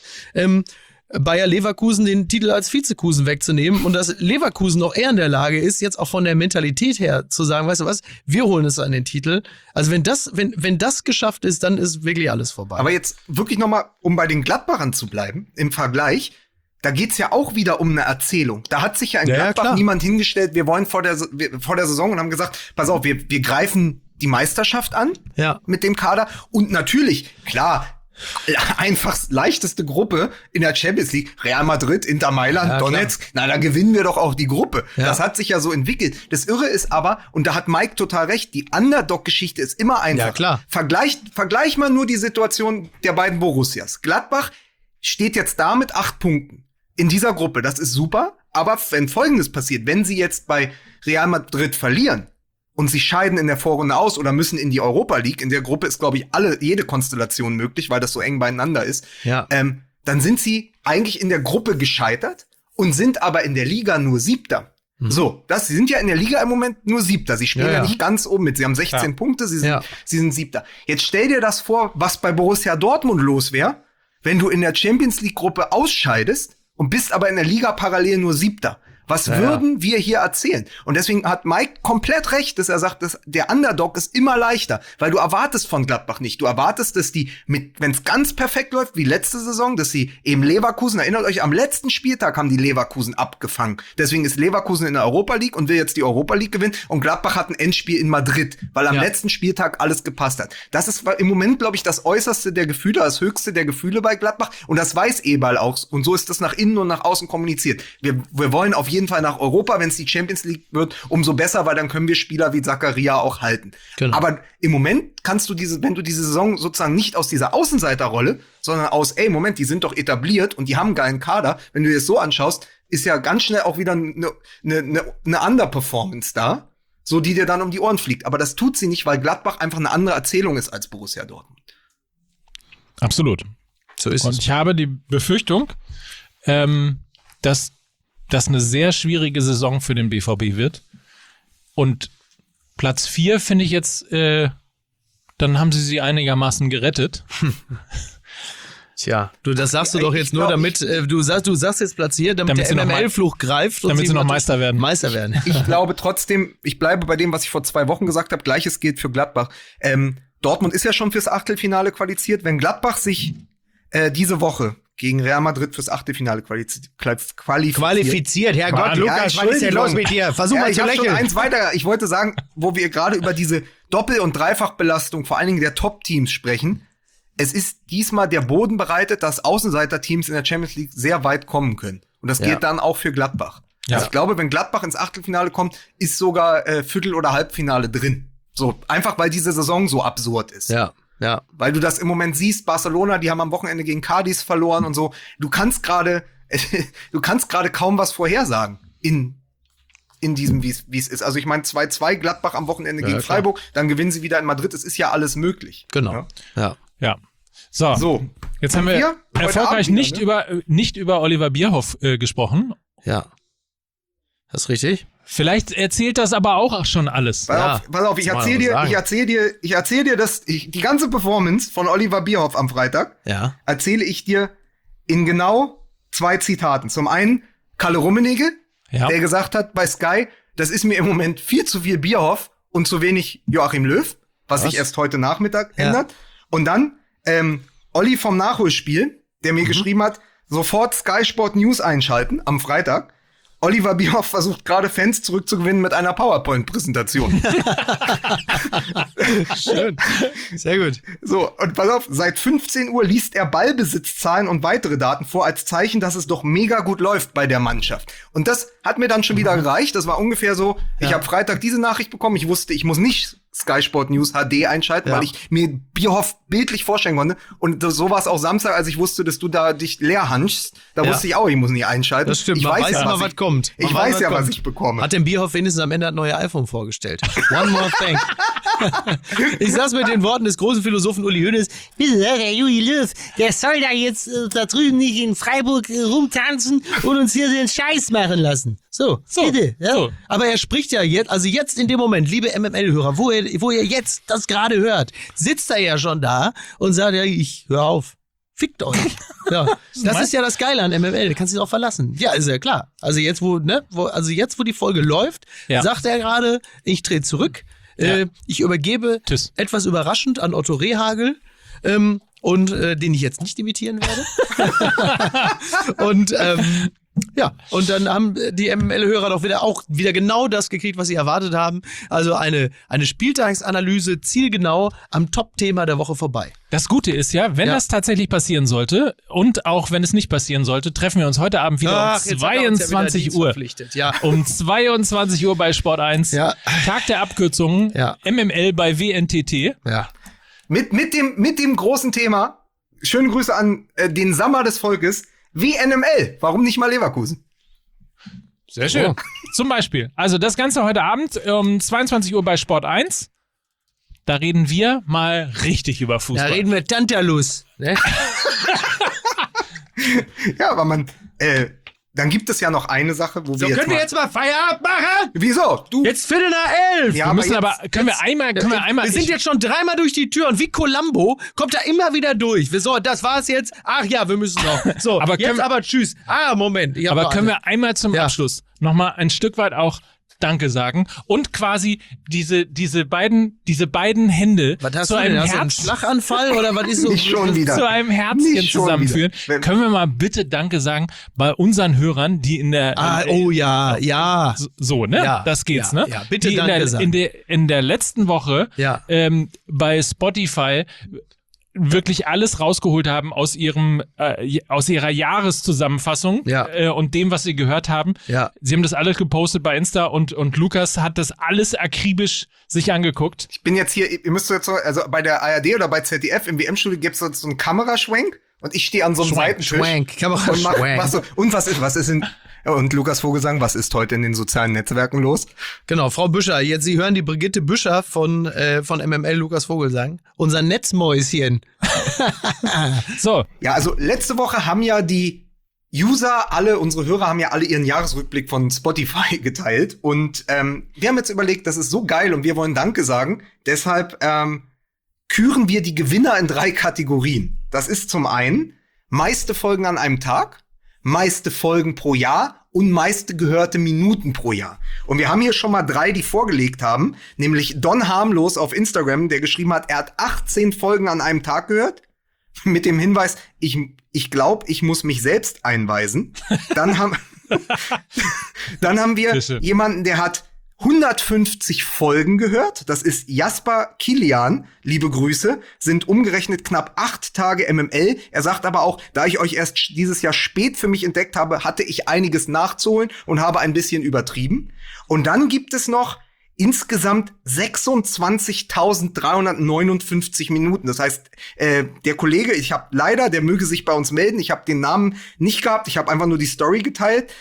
Bayer Leverkusen den Titel als Vizekusen wegzunehmen und dass Leverkusen noch eher in der Lage ist, jetzt auch von der Mentalität her zu sagen, weißt du was, wir holen es an den Titel. Also wenn das geschafft ist, dann ist wirklich alles vorbei. Aber jetzt wirklich nochmal, um bei den Gladbachern zu bleiben, im Vergleich, da geht's ja auch wieder um eine Erzählung. Da hat sich ja in Gladbach niemand hingestellt, wir wollen vor der Saison und haben gesagt, pass auf, wir greifen die Meisterschaft an mit dem Kader. Und natürlich, klar, einfach leichteste Gruppe in der Champions League, Real Madrid, Inter Mailand, Donetsk, na, da gewinnen wir doch auch die Gruppe. Ja. Das hat sich ja so entwickelt. Das Irre ist aber, und da hat Mike total recht, die Underdog-Geschichte ist immer einfach. Ja, klar. Vergleich mal nur die Situation der beiden Borussias. Gladbach steht jetzt da mit 8 Punkten in dieser Gruppe. Das ist super, aber wenn Folgendes passiert, wenn sie jetzt bei Real Madrid verlieren und sie scheiden in der Vorrunde aus oder müssen in die Europa League, in der Gruppe ist, glaube ich, jede Konstellation möglich, weil das so eng beieinander ist, dann sind sie eigentlich in der Gruppe gescheitert und sind aber in der Liga nur 7. So, sie sind ja in der Liga im Moment nur 7. Sie spielen ja nicht ganz oben mit. Sie haben 16 Punkte, sie sind 7. Jetzt stell dir das vor, was bei Borussia Dortmund los wäre, wenn du in der Champions League Gruppe ausscheidest und bist aber in der Liga parallel nur 7. Was würden wir hier erzählen? Und deswegen hat Mike komplett recht, dass er sagt, dass der Underdog ist immer leichter, weil du erwartest von Gladbach nicht. Du erwartest, dass die wenn es ganz perfekt läuft, wie letzte Saison, dass sie eben Leverkusen, erinnert euch, am letzten Spieltag haben die Leverkusen abgefangen. Deswegen ist Leverkusen in der Europa League und will jetzt die Europa League gewinnen und Gladbach hat ein Endspiel in Madrid, weil am letzten Spieltag alles gepasst hat. Das ist im Moment, glaube ich, das Äußerste der Gefühle, das Höchste der Gefühle bei Gladbach und das weiß Eberl auch und so ist das nach innen und nach außen kommuniziert. Wir wollen auf jeden Fall nach Europa, wenn es die Champions League wird, umso besser, weil dann können wir Spieler wie Zakaria auch halten. Genau. Aber im Moment kannst du wenn du diese Saison sozusagen nicht aus dieser Außenseiterrolle, sondern aus, Moment, die sind doch etabliert und die haben einen geilen Kader, wenn du dir das so anschaust, ist ja ganz schnell auch wieder eine Underperformance da, so die dir dann um die Ohren fliegt. Aber das tut sie nicht, weil Gladbach einfach eine andere Erzählung ist als Borussia Dortmund. Absolut. So ist es. Und ich habe die Befürchtung, dass das eine sehr schwierige Saison für den BVB wird. Und Platz 4 finde ich jetzt, dann haben sie einigermaßen gerettet. Tja, das sagst du doch jetzt nur, damit du sagst jetzt Platz 4, damit der MML-Fluch greift. Damit sie noch Meister werden. Ich glaube trotzdem, ich bleibe bei dem, was ich vor 2 Wochen gesagt habe, Gleiches gilt für Gladbach. Dortmund ist ja schon fürs Achtelfinale qualifiziert. Wenn Gladbach sich diese Woche gegen Real Madrid fürs Achtelfinale qualifiziert. Herrgott, Lukas, was ist denn los mit dir? Versuch mal zu lächeln. Schon eins weiter. Ich wollte sagen, wo wir gerade über diese Doppel- und Dreifachbelastung vor allen Dingen der Top-Teams sprechen. Es ist diesmal der Boden bereitet, dass Außenseiter-Teams in der Champions League sehr weit kommen können. Und das gilt dann auch für Gladbach. Ja. Also ich glaube, wenn Gladbach ins Achtelfinale kommt, ist sogar Viertel- oder Halbfinale drin. So, einfach weil diese Saison so absurd ist. Ja. Weil du das im Moment siehst, Barcelona, die haben am Wochenende gegen Cadiz verloren und so. Du kannst gerade kaum was vorhersagen in diesem, wie es ist. Also ich meine, 2-2 Gladbach am Wochenende gegen Freiburg, dann gewinnen sie wieder in Madrid. Es ist ja alles möglich. Genau. Ja. So. Jetzt haben wir erfolgreich nicht über Oliver Bierhoff gesprochen. Ja. Das ist richtig. Vielleicht erzählt das aber auch schon alles. Pass auf, ich erzähl dir die ganze Performance von Oliver Bierhoff am Freitag, erzähle ich dir in genau 2 Zitaten. Zum einen Kalle Rummenigge, der gesagt hat bei Sky, das ist mir im Moment viel zu viel Bierhoff und zu wenig Joachim Löw, was sich erst heute Nachmittag ändert. Und dann Olli vom Nachholspiel, der mir geschrieben hat, sofort Sky Sport News einschalten am Freitag. Oliver Bierhoff versucht gerade Fans zurückzugewinnen mit einer PowerPoint-Präsentation. Schön. Sehr gut. So, und pass auf, seit 15 Uhr liest er Ballbesitzzahlen und weitere Daten vor als Zeichen, dass es doch mega gut läuft bei der Mannschaft. Und das hat mir dann schon wieder gereicht. Das war ungefähr so, ich habe Freitag diese Nachricht bekommen. Ich wusste, ich muss nicht Sky Sport News HD einschalten, weil ich mir Bierhoff bildlich vorstellen konnte. Und so war es auch Samstag, als ich wusste, dass du da dich leer hanschst. Da wusste ich auch, ich muss nicht einschalten. Das stimmt, ich man weiß ja, immer, was kommt. Ich weiß ja, was ich bekomme. Hat denn Bierhoff wenigstens am Ende das neue iPhone vorgestellt? One more thing. Ich saß mit den Worten des großen Philosophen Uli Hoeneß. Bitte, der Jogi Löw, der soll da jetzt da drüben nicht in Freiburg rumtanzen und uns hier den Scheiß machen lassen. So, bitte. Ja. So. Aber er spricht ja jetzt, also jetzt in dem Moment, liebe MML-Hörer, wo ihr jetzt das gerade hört, sitzt er ja schon da und sagt, ja, ich hör auf. Fickt euch. Ja, das ist ja das Geile an MML, da kannst du dich auch verlassen. Ja, ist ja klar. Also jetzt, wo die Folge läuft, sagt er gerade, ich drehe zurück. Ich übergebe etwas überraschend an Otto Rehhagel, und den ich jetzt nicht imitieren werde. Und und dann haben die MML-Hörer doch wieder genau das gekriegt, was sie erwartet haben. Also eine Spieltagsanalyse zielgenau am Top-Thema der Woche vorbei. Das Gute ist ja, wenn das tatsächlich passieren sollte und auch wenn es nicht passieren sollte, treffen wir uns heute Abend wieder um 22 Uhr. Um 22 Uhr bei Sport 1. Ja. Tag der Abkürzungen. Ja. MML bei WNTT. Ja. Mit dem großen Thema, schöne Grüße an den Sammer des Volkes, WNML, warum nicht mal Leverkusen? Sehr schön. Oh. Zum Beispiel. Also das Ganze heute Abend um 22 Uhr bei Sport 1. Da reden wir mal richtig über Fußball. Da reden wir Tantalus. Ne? Ja, aber Dann gibt es ja noch eine Sache, wo wir können wir jetzt mal Feierabend machen? Wieso? Du? Jetzt 11:15. Ja, wir müssen können wir einmal. Wir sind jetzt schon 3-mal durch die Tür und wie Columbo kommt er immer wieder durch. So, das war's jetzt. Ach ja, wir müssen noch. So, aber tschüss. Moment. Aber können wir einmal zum Abschluss nochmal ein Stück weit auch Danke sagen und quasi diese beiden Hände zu einem Herz. Einen Schlaganfall oder was ist so? Nicht schon wieder. Zu einem Herzchen zusammenführen. Können wir mal bitte Danke sagen bei unseren Hörern, die in der so, ne? Ja, das geht's, ne? Ja, bitte die Danke sagen. In der letzten Woche bei Spotify wirklich alles rausgeholt haben aus ihrer Jahreszusammenfassung und dem, was sie gehört haben. Ja. Sie haben das alles gepostet bei Insta und Lukas hat das alles akribisch sich angeguckt. Ich bin jetzt hier, ihr müsst jetzt so, also bei der ARD oder bei ZDF im WM-Studio gibt's so einen Kameraschwenk und ich stehe an so einem Seitentisch und was ist in und Lukas Vogelsang, was ist heute in den sozialen Netzwerken los? Genau, Frau Büscher, jetzt Sie hören die Brigitte Büscher von MML Lukas Vogelsang, unser Netzmäuschen. So. Ja, also letzte Woche haben ja die User, unsere Hörer haben ja alle ihren Jahresrückblick von Spotify geteilt und wir haben jetzt überlegt, das ist so geil und wir wollen Danke sagen, deshalb küren wir die Gewinner in 3 Kategorien. Das ist zum einen meiste Folgen an einem Tag, meiste Folgen pro Jahr und meiste gehörte Minuten pro Jahr. Und wir haben hier schon mal 3, die vorgelegt haben, nämlich Don Harmlos auf Instagram, der geschrieben hat, er hat 18 Folgen an einem Tag gehört, mit dem Hinweis, ich glaube, ich muss mich selbst einweisen. Dann haben wir jemanden, der hat 150 Folgen gehört. Das ist Jasper Kilian. Liebe Grüße. Sind umgerechnet knapp 8 Tage MML. Er sagt aber auch, da ich euch erst dieses Jahr spät für mich entdeckt habe, hatte ich einiges nachzuholen und habe ein bisschen übertrieben. Und dann gibt es noch insgesamt 26.359 Minuten. Das heißt, der Kollege, der möge sich bei uns melden. Ich habe den Namen nicht gehabt. Ich habe einfach nur die Story geteilt.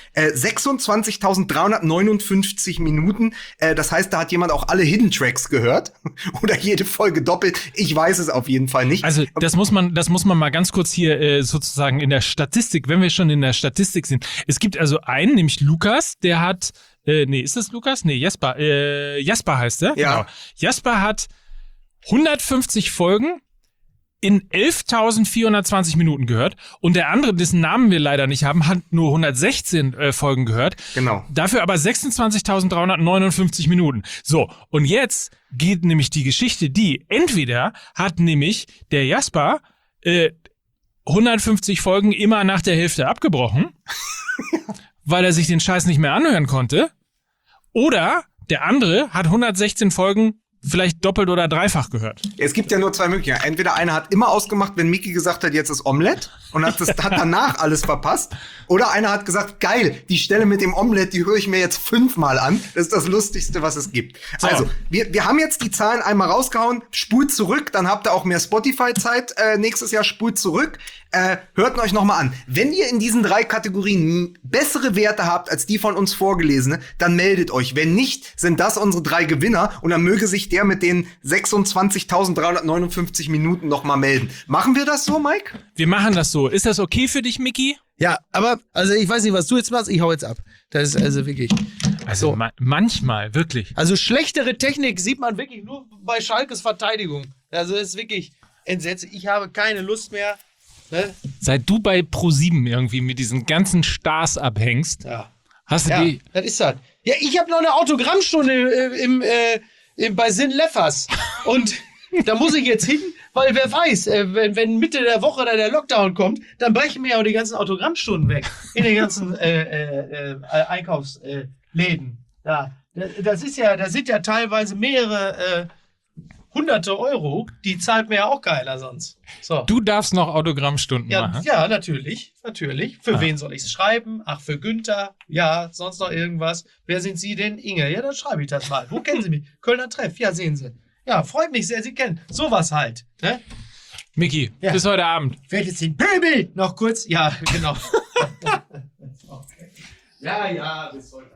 26.359 Minuten. Das heißt, da hat jemand auch alle Hidden Tracks gehört. Oder jede Folge doppelt. Ich weiß es auf jeden Fall nicht. Also, das muss man mal ganz kurz hier sozusagen in der Statistik, wenn wir schon in der Statistik sind. Es gibt also einen, nämlich Lukas, der hat ist das Lukas? Nee, Jasper. Jasper heißt er. Ja. Genau. Jasper hat 150 Folgen in 11.420 Minuten gehört. Und der andere, dessen Namen wir leider nicht haben, hat nur 116 Folgen gehört. Genau. Dafür aber 26.359 Minuten. So, und jetzt geht nämlich die Geschichte, entweder hat nämlich der Jasper 150 Folgen immer nach der Hälfte abgebrochen. Weil er sich den Scheiß nicht mehr anhören konnte. Oder der andere hat 116 Folgen vielleicht doppelt oder dreifach gehört. Es gibt ja nur 2 Möglichkeiten. Entweder einer hat immer ausgemacht, wenn Micky gesagt hat, jetzt ist Omelette und hat danach alles verpasst. Oder einer hat gesagt, geil, die Stelle mit dem Omelette, die höre ich mir jetzt 5-mal an. Das ist das Lustigste, was es gibt. So. Also, wir haben jetzt die Zahlen einmal rausgehauen. Spult zurück, dann habt ihr auch mehr Spotify-Zeit. Nächstes Jahr spult zurück. Hört euch noch mal an. Wenn ihr in diesen 3 Kategorien bessere Werte habt als die von uns vorgelesene, dann meldet euch. Wenn nicht, sind das unsere 3 Gewinner und dann möge sich der mit den 26.359 Minuten noch mal melden. Machen wir das so, Mike? Wir machen das so. Ist das okay für dich, Micky? Ja, aber also ich weiß nicht, was du jetzt machst. Ich hau jetzt ab. Das ist also wirklich. Also so. Manchmal, wirklich. Also schlechtere Technik sieht man wirklich nur bei Schalkes Verteidigung. Also das ist wirklich entsetzlich. Ich habe keine Lust mehr. Ne? Seit du bei Pro7 irgendwie mit diesen ganzen Stars abhängst, hast du die... das ist das. Ja, ich habe noch eine Autogrammstunde bei Sinn Leffers. Und da muss ich jetzt hin, weil wer weiß, wenn Mitte der Woche dann der Lockdown kommt, dann brechen mir ja auch die ganzen Autogrammstunden weg. In den ganzen Einkaufsläden. Da sind ja teilweise mehrere... Hunderte Euro, die zahlt mir ja auch keiner sonst. So. Du darfst noch Autogrammstunden machen? Ja, natürlich. Für wen soll ich es schreiben? Ach, für Günther. Ja, sonst noch irgendwas. Wer sind Sie denn? Inge. Ja, dann schreibe ich das mal. Wo kennen Sie mich? Kölner Treff. Ja, sehen Sie. Ja, freut mich sehr, Sie kennen. Sowas halt. Ne? Micky, bis heute Abend. Wer jetzt den Pöbel noch kurz? Ja, genau. Okay. Ja, bis heute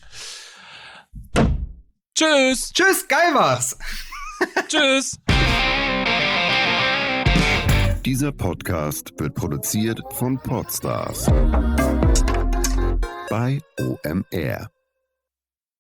Abend. Tschüss. Tschüss, geil war's. Tschüss. Dieser Podcast wird produziert von Podstars. bei OMR.